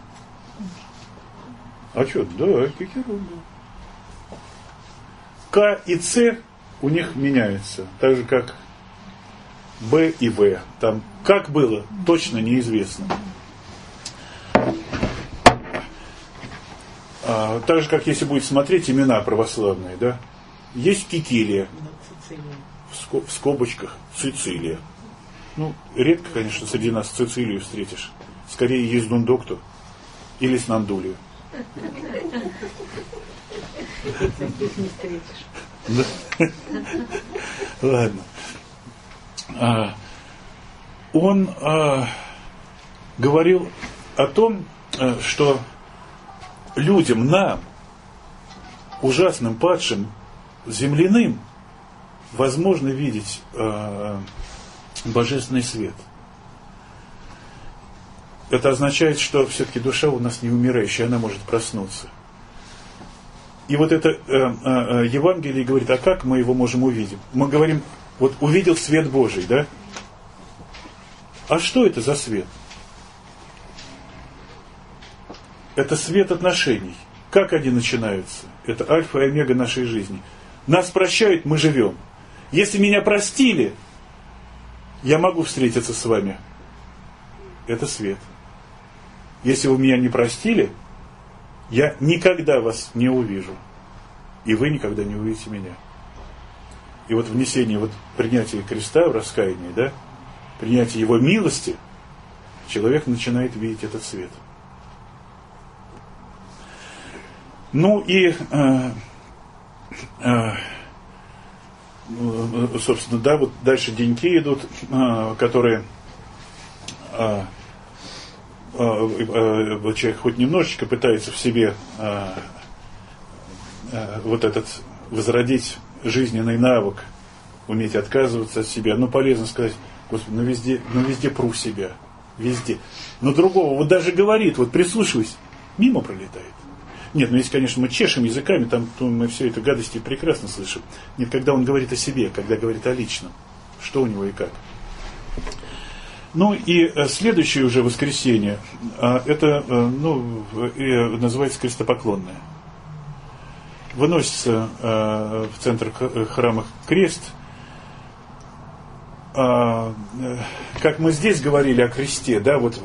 [SPEAKER 1] А что? Да, Кикерон, да. К и Ц у них меняются. Так же, как Б и В. Там как было, точно неизвестно. А, так же, как если будет смотреть имена православные, да? Есть Кикилия. В скобочках Цицилия. Ну, редко, конечно, среди нас Цицилию встретишь. Скорее есть Дундокту или Снандулию.
[SPEAKER 4] Таких не встретишь.
[SPEAKER 1] Ладно. А, он а, говорил о том, а, что людям, нам, ужасным, падшим, земляным, возможно видеть а, божественный свет. Это означает, что все-таки душа у нас не умирающая, она может проснуться. И вот это э, э, Евангелие говорит, а как мы его можем увидеть? Мы говорим, вот увидел свет Божий, да? А что это за свет? Это свет отношений. Как они начинаются? Это альфа и омега нашей жизни. Нас прощают, мы живем. Если меня простили, я могу встретиться с вами. Это свет. Если вы меня не простили, я никогда вас не увижу. И вы никогда не увидите меня. И вот внесение, вот принятие креста в раскаянии, да, принятие его милости, человек начинает видеть этот свет. Ну и, э, э, собственно, да, вот дальше деньки идут, э, которые... Э, человек хоть немножечко пытается в себе а, а, вот этот возродить жизненный навык, уметь отказываться от себя, но полезно сказать, Господи, ну везде, ну везде пру себя, везде. Но другого, вот даже говорит, вот прислушивайся, мимо пролетает. Нет, ну если, конечно, мы чешем языками, там то мы все это гадости прекрасно слышим. Нет, когда он говорит о себе, когда говорит о личном, что у него и как. Ну и следующее уже воскресенье, это, ну, называется крестопоклонное. Выносится в центр храма крест. Как мы здесь говорили о кресте, да, вот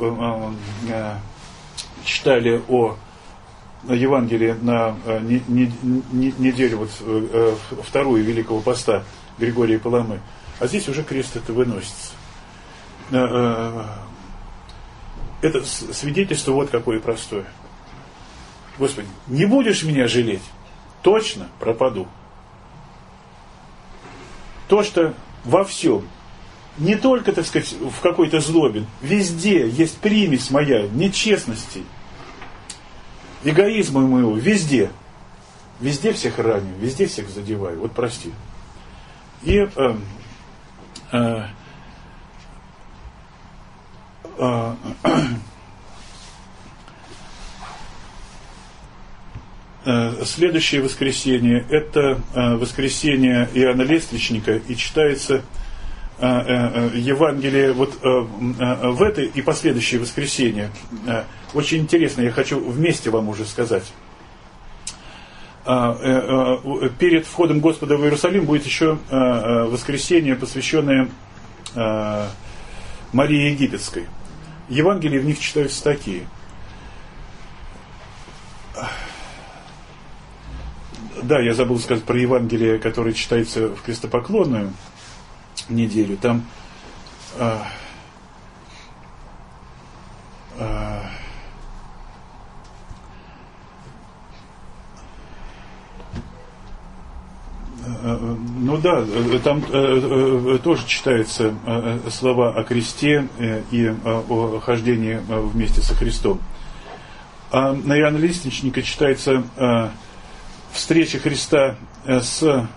[SPEAKER 1] читали о Евангелии на неделю, вот вторую Великого Поста Григория и Паламы, а здесь уже крест это выносится. Это свидетельство вот какое простое. Господи, не будешь меня жалеть, точно пропаду. То, что во всем, не только, так сказать, в какой-то злобе, везде есть примесь моя нечестности, эгоизма моего, везде. Везде всех раню, везде всех задеваю. Вот прости. И э, э, следующее воскресенье – это воскресенье Иоанна Лествичника, и читается Евангелие вот в это и последующее воскресенье. Очень интересно, я хочу вместе вам уже сказать. Перед входом Господа в Иерусалим будет еще воскресенье, посвященное Марии Египетской. Евангелии в них читаются такие. Да, я забыл сказать про Евангелие, которое читается в крестопоклонную неделю. Там а, а, ну да, там э, тоже читаются э, слова о кресте э, и э, о хождении э, вместе со Христом. А на Иоанна Лествичника читается э, встреча Христа э, с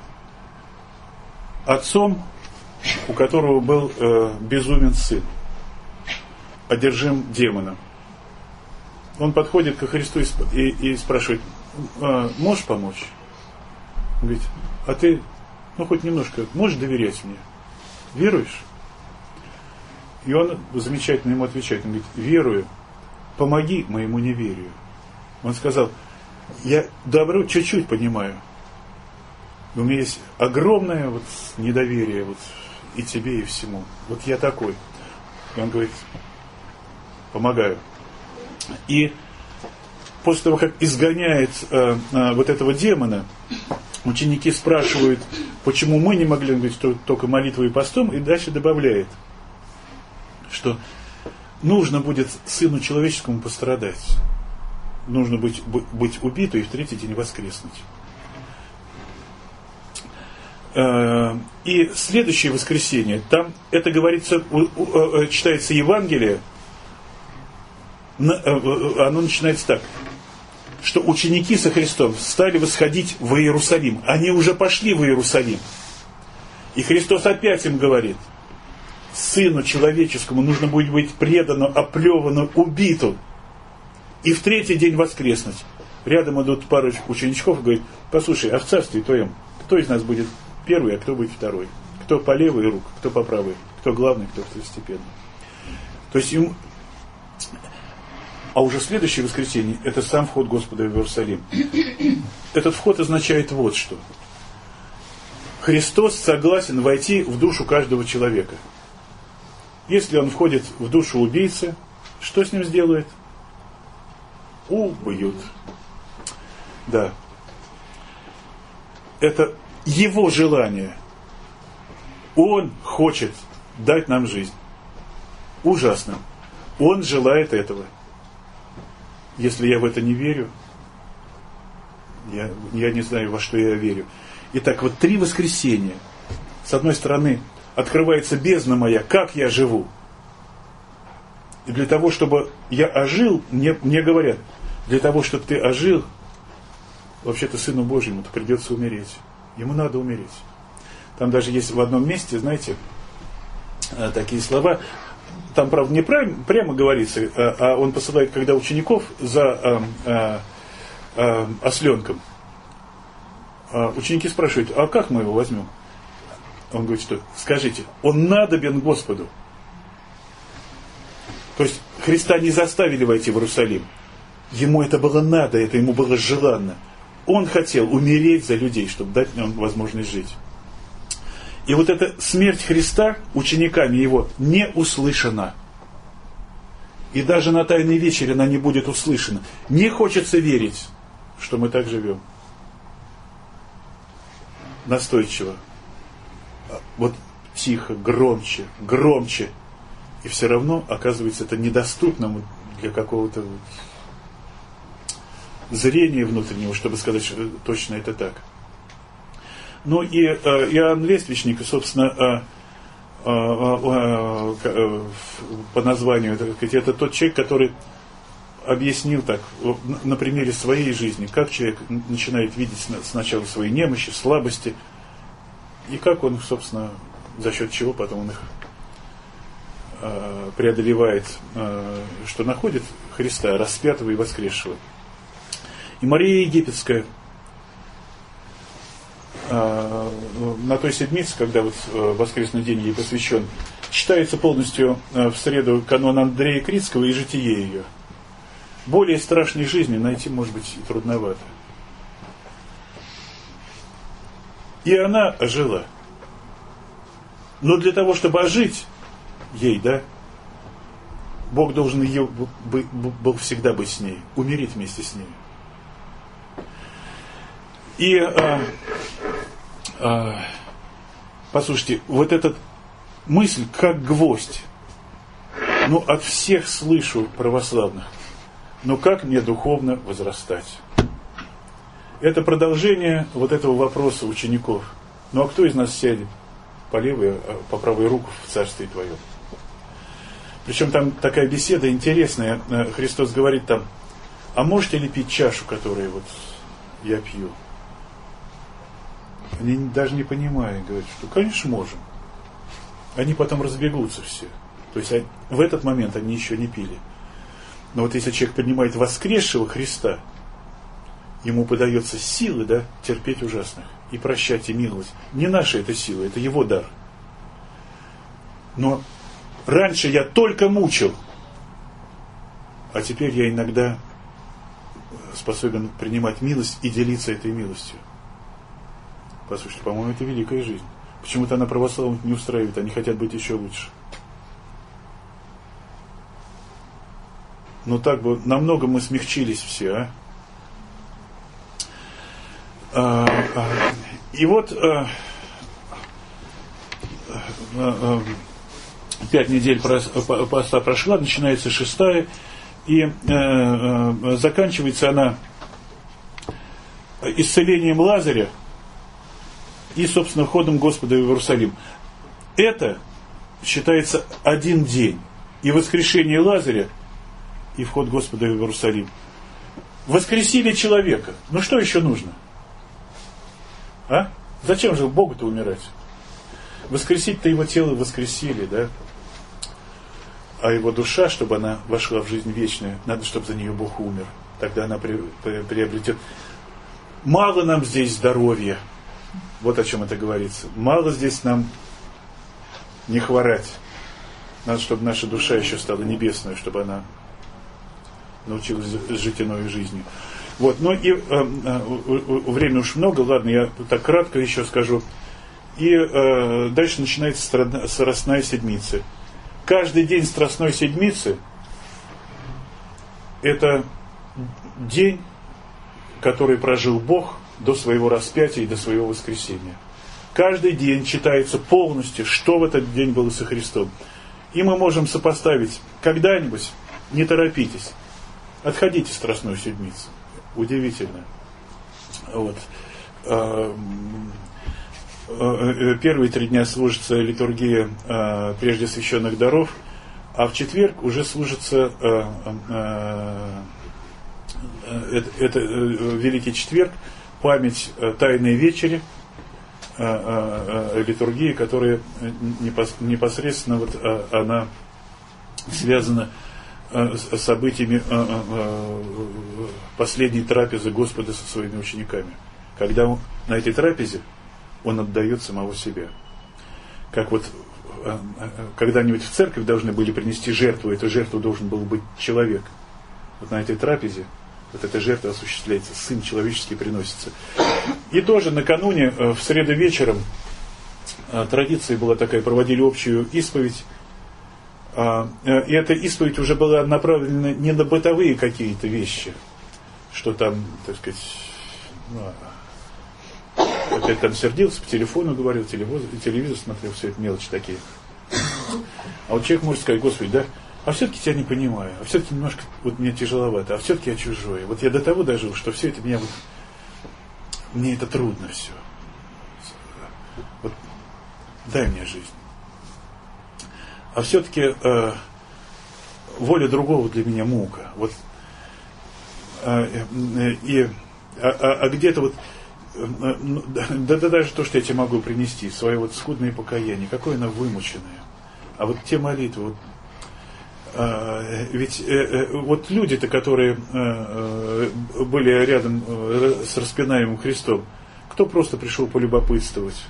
[SPEAKER 1] отцом, у которого был э, безумен сын, одержим демоном. Он подходит ко Христу и, и, и спрашивает, можешь помочь? Он говорит, а ты, ну хоть немножко, можешь доверять мне? Веруешь? И он замечательно ему отвечает, он говорит, верую, помоги моему неверию. Он сказал, я добро чуть-чуть понимаю, у меня есть огромное вот недоверие вот и тебе, и всему. Вот я такой. И он говорит, помогаю. И после того, как изгоняет э, э, вот этого демона, ученики спрашивают, почему мы не могли, он говорит, что только молитвой и постом, и дальше добавляет, что нужно будет Сыну Человеческому пострадать. нужно быть, быть убиту и в третий день воскреснуть. И следующее воскресенье, там это говорится, читается Евангелие, оно начинается так, что ученики со Христом стали восходить в Иерусалим. Они уже пошли в Иерусалим. И Христос опять им говорит: Сыну человеческому нужно будет быть предано, оплевано, убиту, и в третий день воскреснуть. Рядом идут пара ученичков и говорят: послушай, а в царстве твоем кто из нас будет первый, а кто будет второй? Кто по левой руке, кто по правой? Кто главный, кто второстепенный? То есть им... А уже следующее воскресенье – это сам вход Господа в Иерусалим. Этот вход означает вот что. Христос согласен войти в душу каждого человека. Если он входит в душу убийцы, что с ним сделает? Убьют. Да. Это его желание. Он хочет дать нам жизнь. Ужасно. Он желает этого. Если я в это не верю, я, я не знаю, во что я верю. Итак, вот три воскресенья. С одной стороны, открывается бездна моя, как я живу. И для того, чтобы я ожил, мне, мне говорят, для того, чтобы ты ожил, вообще-то Сыну Божьему-то придется умереть. Ему надо умереть. Там даже есть в одном месте, знаете, такие слова. Там, правда, не прямо, прямо говорится, а он посылает, когда учеников за а, а, а, осленком. А ученики спрашивают: а как мы его возьмем? Он говорит, что скажите, он надобен Господу. То есть Христа не заставили войти в Иерусалим. Ему это было надо, это ему было желанно. Он хотел умереть за людей, чтобы дать нам возможность жить. И вот эта смерть Христа учениками его не услышана. И даже на Тайной вечере она не будет услышана. Не хочется верить, что мы так живем. Настойчиво. Вот тихо, громче, громче. И все равно, оказывается, это недоступно для какого-то зрения внутреннего, чтобы сказать, что точно это так. Ну и э, Иоанн Лествичник, собственно, э, э, э, по названию, это, это тот человек, который объяснил так, на примере своей жизни, как человек начинает видеть сначала свои немощи, слабости, и как он, собственно, за счет чего потом он их э, преодолевает, э, что находит Христа, распятого и воскресшего. И Мария Египетская, на той седмице, когда вот воскресный день ей посвящен, читается полностью в среду канон Андрея Критского и житие ее. Более страшной жизни найти, может быть, и трудновато. И она ожила. Но для того, чтобы ожить ей, да, Бог должен ее, был всегда быть с ней, умереть вместе с ней. И а, а, послушайте, вот эта мысль как гвоздь. Ну, от всех слышу православных. Но как мне духовно возрастать? Это продолжение вот этого вопроса учеников. Ну, а кто из нас сядет по левой, а по правой руку в Царстве Твоем? Причем там такая беседа интересная. Христос говорит там: а можете ли пить чашу, которую вот я пью? Они даже не понимая говорят, что, конечно, можем. Они потом разбегутся все. То есть в этот момент они еще не пили. Но вот если человек принимает воскресшего Христа, ему подается силы, да, терпеть ужасных и прощать и миловать. Не наша эта сила, это его дар. Но раньше я только мучил, а теперь я иногда способен принимать милость и делиться этой милостью. Послушайте, по-моему, это великая жизнь. Почему-то она православных не устраивает, они хотят быть еще лучше. Ну так бы, намного мы смягчились все, а? а, а и вот а, а, а, пять недель поста прошла, начинается шестая, И э, э, заканчивается она исцелением Лазаря и, собственно, входом Господа в Иерусалим. Это считается один день. И воскрешение Лазаря, и вход Господа в Иерусалим. Воскресили человека. Ну что еще нужно? А? Зачем же Богу-то умирать? Воскресить-то его тело воскресили, да? А его душа, чтобы она вошла в жизнь вечную, надо, чтобы за нее Бог умер. Тогда она приобретет. Мало нам здесь здоровья. Вот о чем это говорится. Мало здесь нам не хворать. Надо, чтобы наша душа еще стала небесной, чтобы она научилась жить иной жизнью. Вот, ну и э, э, время уж много, ладно, я так кратко еще скажу. И э, дальше начинается Страстная Седмица. Каждый день Страстной Седмицы это день, который прожил Бог до своего распятия и до своего воскресения. Каждый день читается полностью, что в этот день было со Христом. И мы можем сопоставить когда-нибудь, не торопитесь, отходите Страстную Седмицу. Удивительно. Вот. Первые три дня служится литургия прежде священных даров, а в четверг уже служится это, это Великий Четверг, память Тайной Вечери, литургии, которая непосредственно вот она связана с событиями последней трапезы Господа со своими учениками. Когда он, на этой трапезе он отдает самого себя. Как вот когда-нибудь в церковь должны были принести жертву, эту жертву должен был быть человек. Вот на этой трапезе вот эта жертва осуществляется, Сын человеческий приносится. И тоже накануне, в среду вечером, традиция была такая, проводили общую исповедь. И эта исповедь уже была направлена не на бытовые какие-то вещи, что там, так сказать, ну, опять там сердился, по телефону говорил, телевизор, телевизор смотрел, все это мелочи такие. А вот человек может сказать: Господи, да, а все-таки тебя не понимаю, а все-таки немножко вот мне тяжеловато, а все-таки я чужой. Вот я до того дожил, что все это меня вот, мне это трудно все. Вот дай мне жизнь. А все-таки э, воля другого для меня мука. Вот, э, э, и, а, а, а где-то вот, э, да, да даже то, что я тебе могу принести, свое вот скудное покаяние, какое оно вымученное. А вот те молитвы, вот, э, ведь э, э, вот люди-то, которые э, э, были рядом э, с распинаемым Христом, кто просто пришел полюбопытствовать,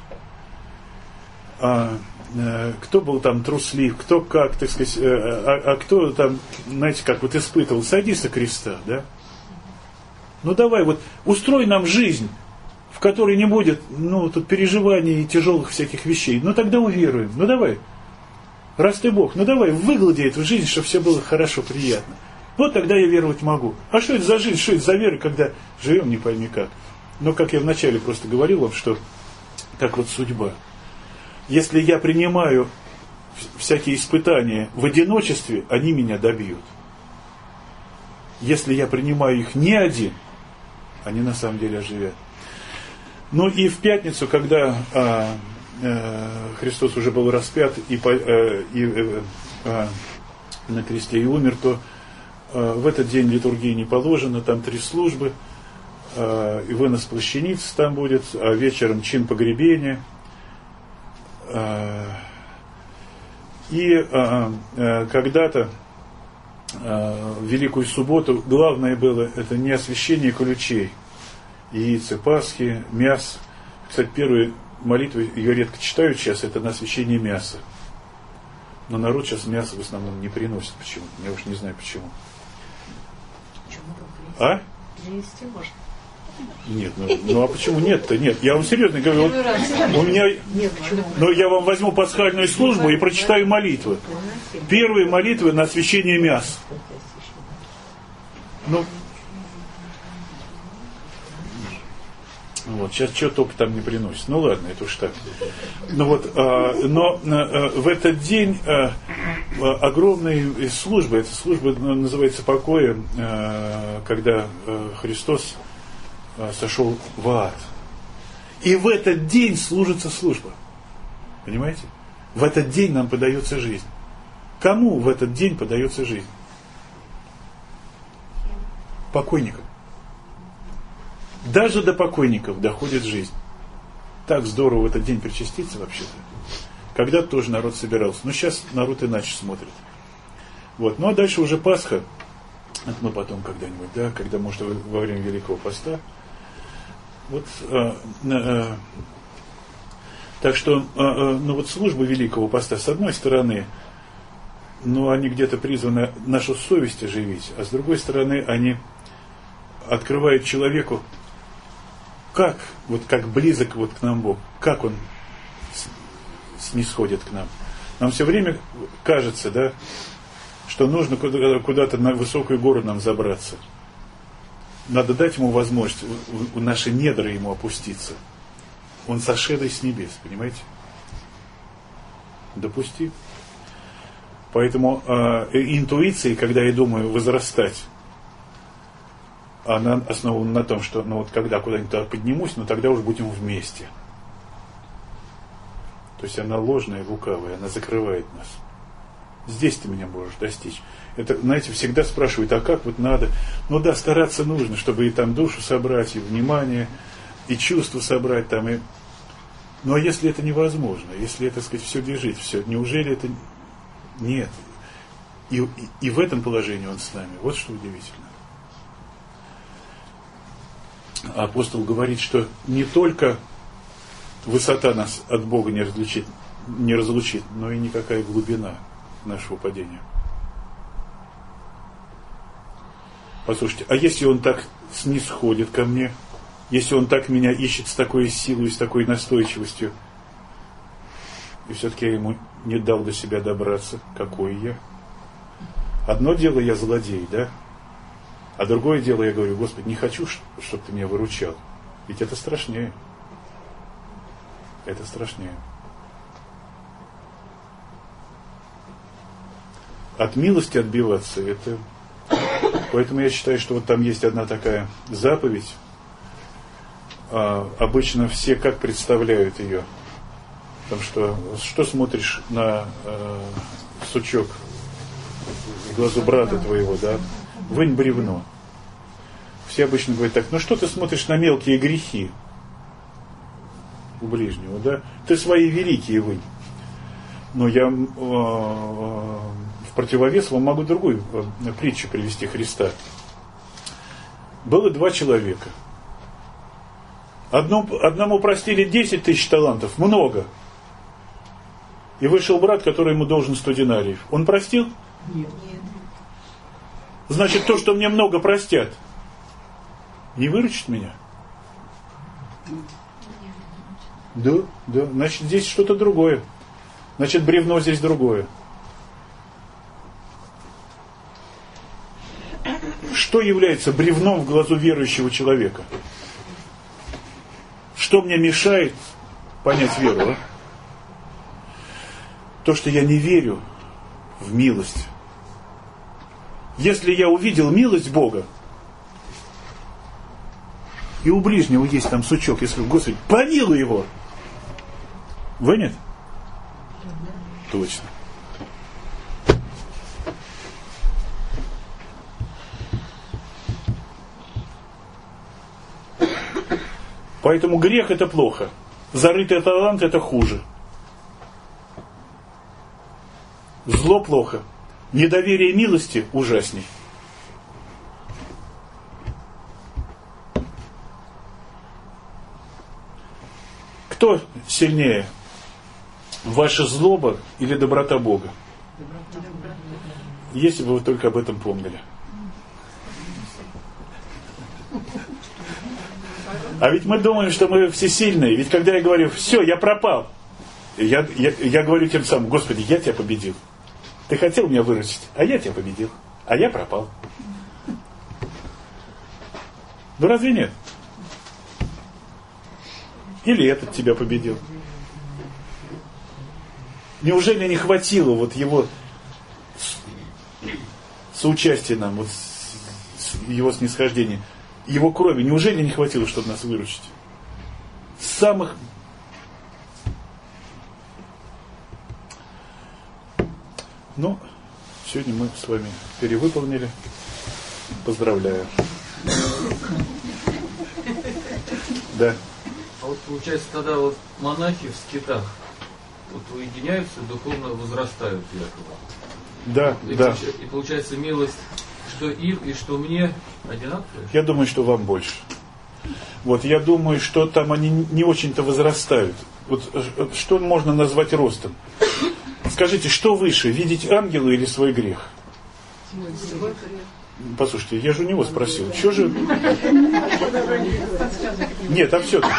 [SPEAKER 1] а кто был там труслив, кто как, так сказать, а, а кто там, знаете, как вот испытывал, сойди со креста, да? Ну давай, вот устрой нам жизнь, в которой не будет, ну, тут переживаний и тяжелых всяких вещей. Ну тогда уверуем, ну давай, раз ты Бог, ну давай, выглади эту жизнь, чтобы все было хорошо, приятно. Вот тогда я веровать могу. А что это за жизнь, что это за вера, когда живем не пойми как. Но как я вначале просто говорил вам, что как вот судьба. Если я принимаю всякие испытания в одиночестве, они меня добьют. Если я принимаю их не один, они на самом деле оживят. Ну и в пятницу, когда а, а, Христос уже был распят и, а, и а, на кресте и умер, то а, в этот день литургии не положено, там три службы, а, и вынос плащаниц там будет, а вечером чин погребения. И а, а, когда-то а, в Великую Субботу главное было это не освящение ключей, яиц и Пасхи, мяс. Кстати, первые молитвы, ее редко читают сейчас, это на освящение мяса. Но народ сейчас мясо в основном не приносит почему-то. Я уж не знаю почему. А?
[SPEAKER 4] Принести можно.
[SPEAKER 1] Нет, ну, ну а почему нет-то? Нет, я вам серьезно говорю, вот, у меня, ну я вам возьму пасхальную службу и прочитаю молитвы. Первые молитвы на освящение мяса. Ну, вот, сейчас что только там не приносит. Ну ладно, это уж так. Ну вот, а, но а, в этот день а, огромной службы, эта служба называется покоя, когда Христос сошел в ад. И в этот день служится служба. Понимаете? В этот день нам подается жизнь. Кому в этот день подается жизнь? Покойникам. Даже до покойников доходит жизнь. Так здорово в этот день причаститься вообще-то. Когда-то тоже народ собирался. Но сейчас народ иначе смотрит. Вот. Ну а дальше уже Пасха. Это мы потом когда-нибудь, да, когда, может, во время Великого Поста. Вот, э, э, так что, э, э, ну вот служба Великого Поста, с одной стороны, ну они где-то призваны нашу совесть оживить, а с другой стороны, они открывают человеку, как, вот как близок вот к нам Бог, как Он снисходит к нам. Нам все время кажется, да, что нужно куда-то на высокую гору нам забраться. Надо дать ему возможность в наши недра ему опуститься. Он сошедший с небес, понимаете? Допусти. Поэтому э, интуиция, когда я думаю возрастать, она основана на том, что ну вот когда куда-нибудь туда поднимусь, но тогда уже будем вместе. То есть она ложная, лукавая, она закрывает нас. Здесь ты меня можешь достичь. Это, знаете, всегда спрашивают, а как вот надо? Ну да, стараться нужно, чтобы и там душу собрать, и внимание, и чувства собрать там. И... Ну а если это невозможно, если это, так сказать, все бежит, все, неужели это... Нет. И, и, и в этом положении Он с нами. Вот что удивительно. Апостол говорит, что не только высота нас от Бога не разлучит, не разлучит, но и никакая глубина нашего падения. Послушайте, а если Он так снисходит ко мне, если Он так меня ищет с такой силой, с такой настойчивостью, и все-таки я Ему не дал до себя добраться, какой я? Одно дело я злодей, да? А другое дело я говорю, Господи, не хочу, чтобы Ты меня выручал. Ведь это страшнее. Это страшнее. От милости отбиваться, это... Поэтому я считаю, что вот там есть одна такая заповедь. А, обычно все как представляют ее? Потому что, что смотришь на э, сучок в глазу брата твоего, да? Вынь бревно. Все обычно говорят так, ну что ты смотришь на мелкие грехи у ближнего, да? Ты свои великие вынь. Но я... Э, В противовес вам могу другую притчу привести Христа. Было два человека. Одному, одному простили десять тысяч талантов, много. И вышел брат, который ему должен сто динариев. Он простил?
[SPEAKER 3] Нет.
[SPEAKER 1] Значит, то, что мне много простят, не выручит меня? Да, да. Значит, здесь что-то другое. Значит, бревно здесь другое. Что является бревном в глазу верующего человека? Что мне мешает понять веру? А? То, что я не верю в милость. Если я увидел милость Бога, и у ближнего есть там сучок, если Господи, помилуй его. Вы нет? Точно. Поэтому грех это плохо. Зарытый талант это хуже. Зло плохо. Недоверие милости ужасней. Кто сильнее? Ваша злоба или доброта Бога? Если бы вы только об этом помнили. А ведь мы думаем, что мы всесильные. Ведь когда я говорю, все, я пропал, я, я, я говорю тем самым, Господи, я тебя победил. Ты хотел меня выручить, а я тебя победил. А я пропал. Ну разве нет? Или этот тебя победил? Неужели не хватило вот его соучастие нам, вот с, с его снисхождения, его крови, неужели не хватило, чтобы нас выручить? С самых... Ну, сегодня мы с вами перевыполнили. Поздравляю. Да.
[SPEAKER 5] А вот получается, тогда вот монахи в скитах вот уединяются, духовно возрастают якобы.
[SPEAKER 1] Да,
[SPEAKER 5] и,
[SPEAKER 1] да.
[SPEAKER 5] И получается милость, что им и что мне одинаковая?
[SPEAKER 1] Я думаю, что вам больше. Вот, я думаю, что там они не очень-то возрастают. Вот что можно назвать ростом? Скажите, что выше, видеть ангела или свой грех? Послушайте, я же у него спросил. Что же... Нет, а все-таки.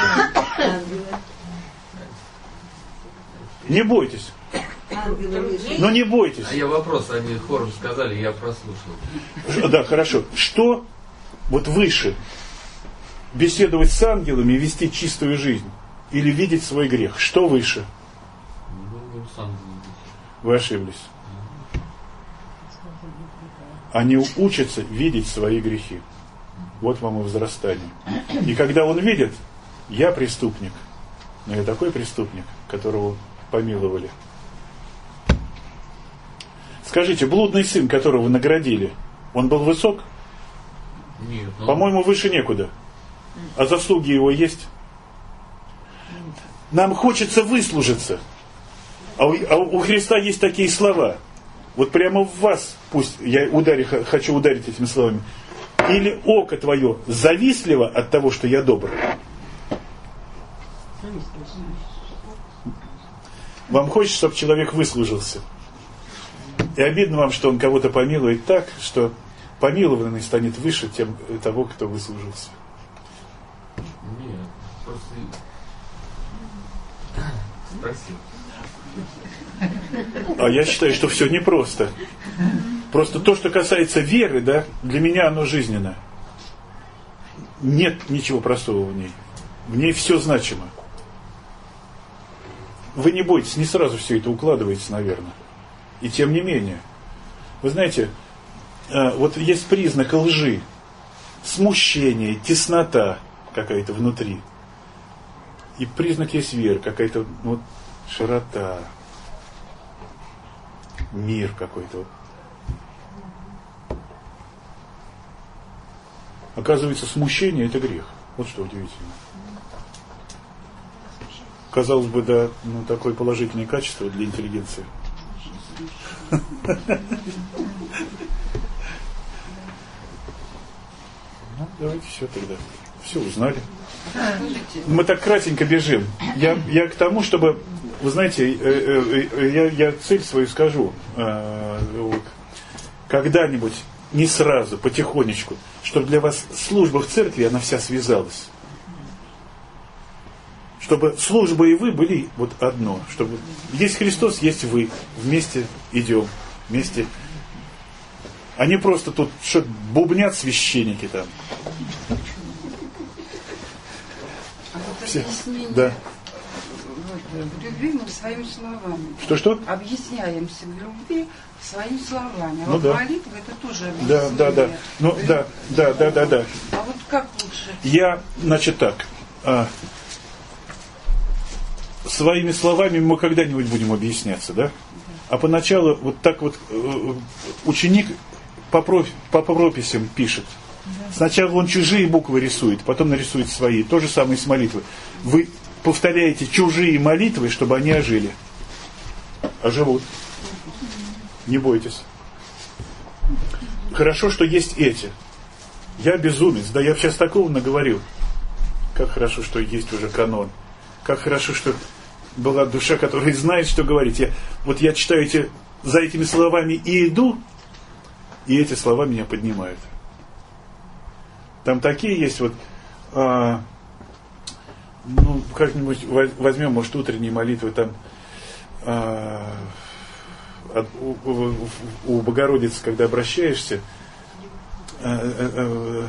[SPEAKER 1] Не бойтесь. Но не бойтесь.
[SPEAKER 5] А я вопрос, они хором сказали, я прослушал.
[SPEAKER 1] Да, хорошо. Что вот выше? Беседовать с ангелами и вести чистую жизнь? Или видеть свой грех? Что выше?
[SPEAKER 5] Ну, с ангелами.
[SPEAKER 1] Вы ошиблись. Они учатся видеть свои грехи. Вот вам и возрастание. И когда он видит, я преступник, но я такой преступник, которого помиловали. Скажите, блудный сын, которого наградили, он был высок?
[SPEAKER 5] Нет. Ну...
[SPEAKER 1] По-моему, выше некуда. А заслуги его есть? Нам хочется выслужиться. А у, а у Христа есть такие слова. Вот прямо в вас, пусть я ударю, хочу ударить этими словами. Или око твое завистливо от того, что я добр. Вам хочется, чтобы человек выслужился. И обидно вам, что он кого-то помилует так, что помилованный станет выше тем, того, кто выслужился.
[SPEAKER 5] Нет, просто спросил.
[SPEAKER 1] А я считаю, что все непросто. Просто то, что касается веры, да, для меня оно жизненно. Нет ничего простого в ней. В ней все значимо. Вы не бойтесь, не сразу все это укладывается, наверное. И тем не менее. Вы знаете, вот есть признак лжи. Смущение, теснота какая-то внутри. И признак есть веры, какая-то вот, широта. Мир какой-то. Оказывается, смущение – это грех. Вот что удивительно. Казалось бы, да, ну, такое положительное качество для интеллигенции. Ну, давайте все тогда. Все узнали. Мы так кратенько бежим. Я, я к тому, чтобы... Вы знаете, я, я цель свою скажу. Когда-нибудь, не сразу, потихонечку, чтобы для вас служба в церкви, она вся связалась. Чтобы служба и вы были вот одно. Чтобы есть Христос, есть вы. Вместе идем. Вместе. Они просто тут что-то бубнят священники там.
[SPEAKER 6] А вот
[SPEAKER 1] Все.
[SPEAKER 6] объяснение,
[SPEAKER 1] Да.
[SPEAKER 6] вот, в любви мы своими словами.
[SPEAKER 1] Что-что?
[SPEAKER 6] Объясняемся в любви своими словами. А
[SPEAKER 1] Ну
[SPEAKER 6] вот
[SPEAKER 1] да.
[SPEAKER 6] молитва это тоже объяснение.
[SPEAKER 1] Да, да, да. Ну, да, да, да, да, да.
[SPEAKER 6] А вот как лучше?
[SPEAKER 1] Я, значит, так. А, своими словами мы когда-нибудь будем объясняться, да? А поначалу вот так вот э, ученик по, проф, по прописям пишет. Сначала он чужие буквы рисует, потом нарисует свои. То же самое с молитвой. Вы повторяете чужие молитвы, чтобы они ожили. Оживут. Не бойтесь. Хорошо, что есть эти. Я безумец. Да я сейчас такого наговорил. Как хорошо, что есть уже канон. Как хорошо, что была душа, которая знает, что говорить. Я, вот я читаю эти, за этими словами и иду, и эти слова меня поднимают. Там такие есть вот, а, ну, как-нибудь возьмем, может, утренние молитвы, там а, от, у, у, у Богородицы, когда обращаешься, а, а, а,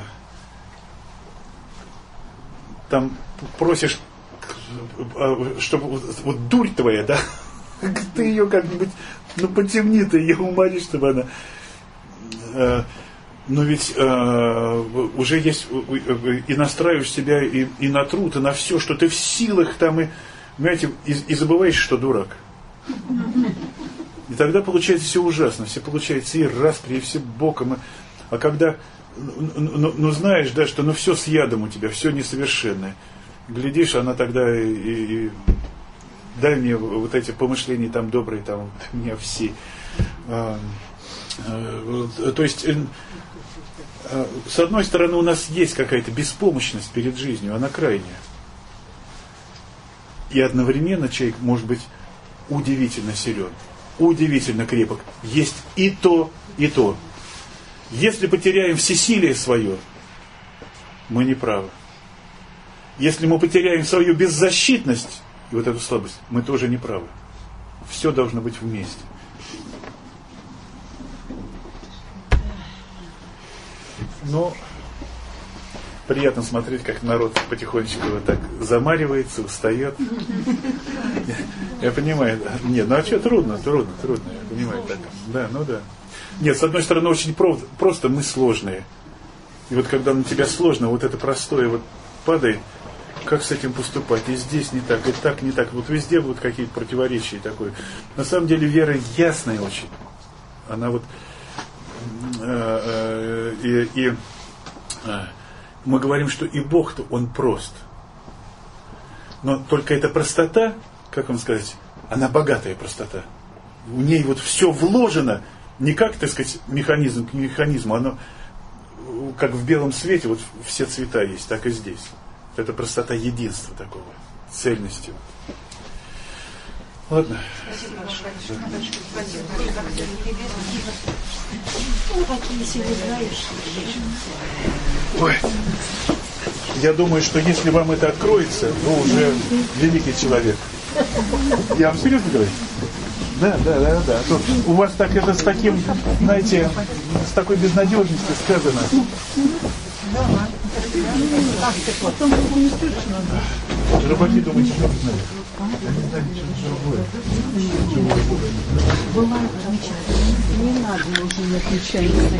[SPEAKER 1] там просишь, чтобы вот, вот дурь твоя, да, ты ее как-нибудь, ну, потемни, ты ее умолишь, чтобы она э, но ведь э, уже есть, и настраиваешь себя и, и на труд, и на все, что ты в силах там, и, понимаете, и, и забываешь, что дурак. И тогда получается все ужасно, все получается и распри, и все боком. И, а когда, ну, ну знаешь, да, что ну все с ядом у тебя, все несовершенное. Глядишь, она тогда и, и, и дай мне вот эти помышления там добрые, там вот, меня все. А, а, то есть, а, с одной стороны, у нас есть какая-то беспомощность перед жизнью, она крайняя. И одновременно человек может быть удивительно силен, удивительно крепок. Есть и то, и то. Если потеряем всесилие свое, мы не правы. Если мы потеряем свою беззащитность и вот эту слабость, мы тоже не правы. Все должно быть вместе. Но приятно смотреть, как народ потихонечку вот так замаривается, устает. Я, я понимаю. Нет, ну а что, трудно, трудно, трудно. Я понимаю. Так. Да, ну да. Нет, с одной стороны, очень про- просто мы сложные. И вот когда на тебя сложно, вот это простое вот падает, как с этим поступать? И здесь не так, и так не так. Вот везде вот какие-то противоречия такое. На самом деле вера ясная очень. Она вот э, э, и, и э, мы говорим, что и Бог-то, Он прост. Но только эта простота, как вам сказать, она богатая простота. В ней вот все вложено, не как, так сказать, механизм к механизму, оно как в белом свете, вот все цвета есть, так и здесь. Это простота единства такого, цельности. Ладно.
[SPEAKER 6] Спасибо большое.
[SPEAKER 1] Ой. Я думаю, что если вам это откроется, вы уже великий человек. Я вам серьезно говорю? Да, да, да, да. Тут у вас так это с таким, знаете, с такой безнадежностью сказано.
[SPEAKER 3] Потом не слышно.
[SPEAKER 1] Рыбаки думают, что не знают. Они знают, что это живое.
[SPEAKER 3] Бывает замечательно. Не надо уже не отвечать.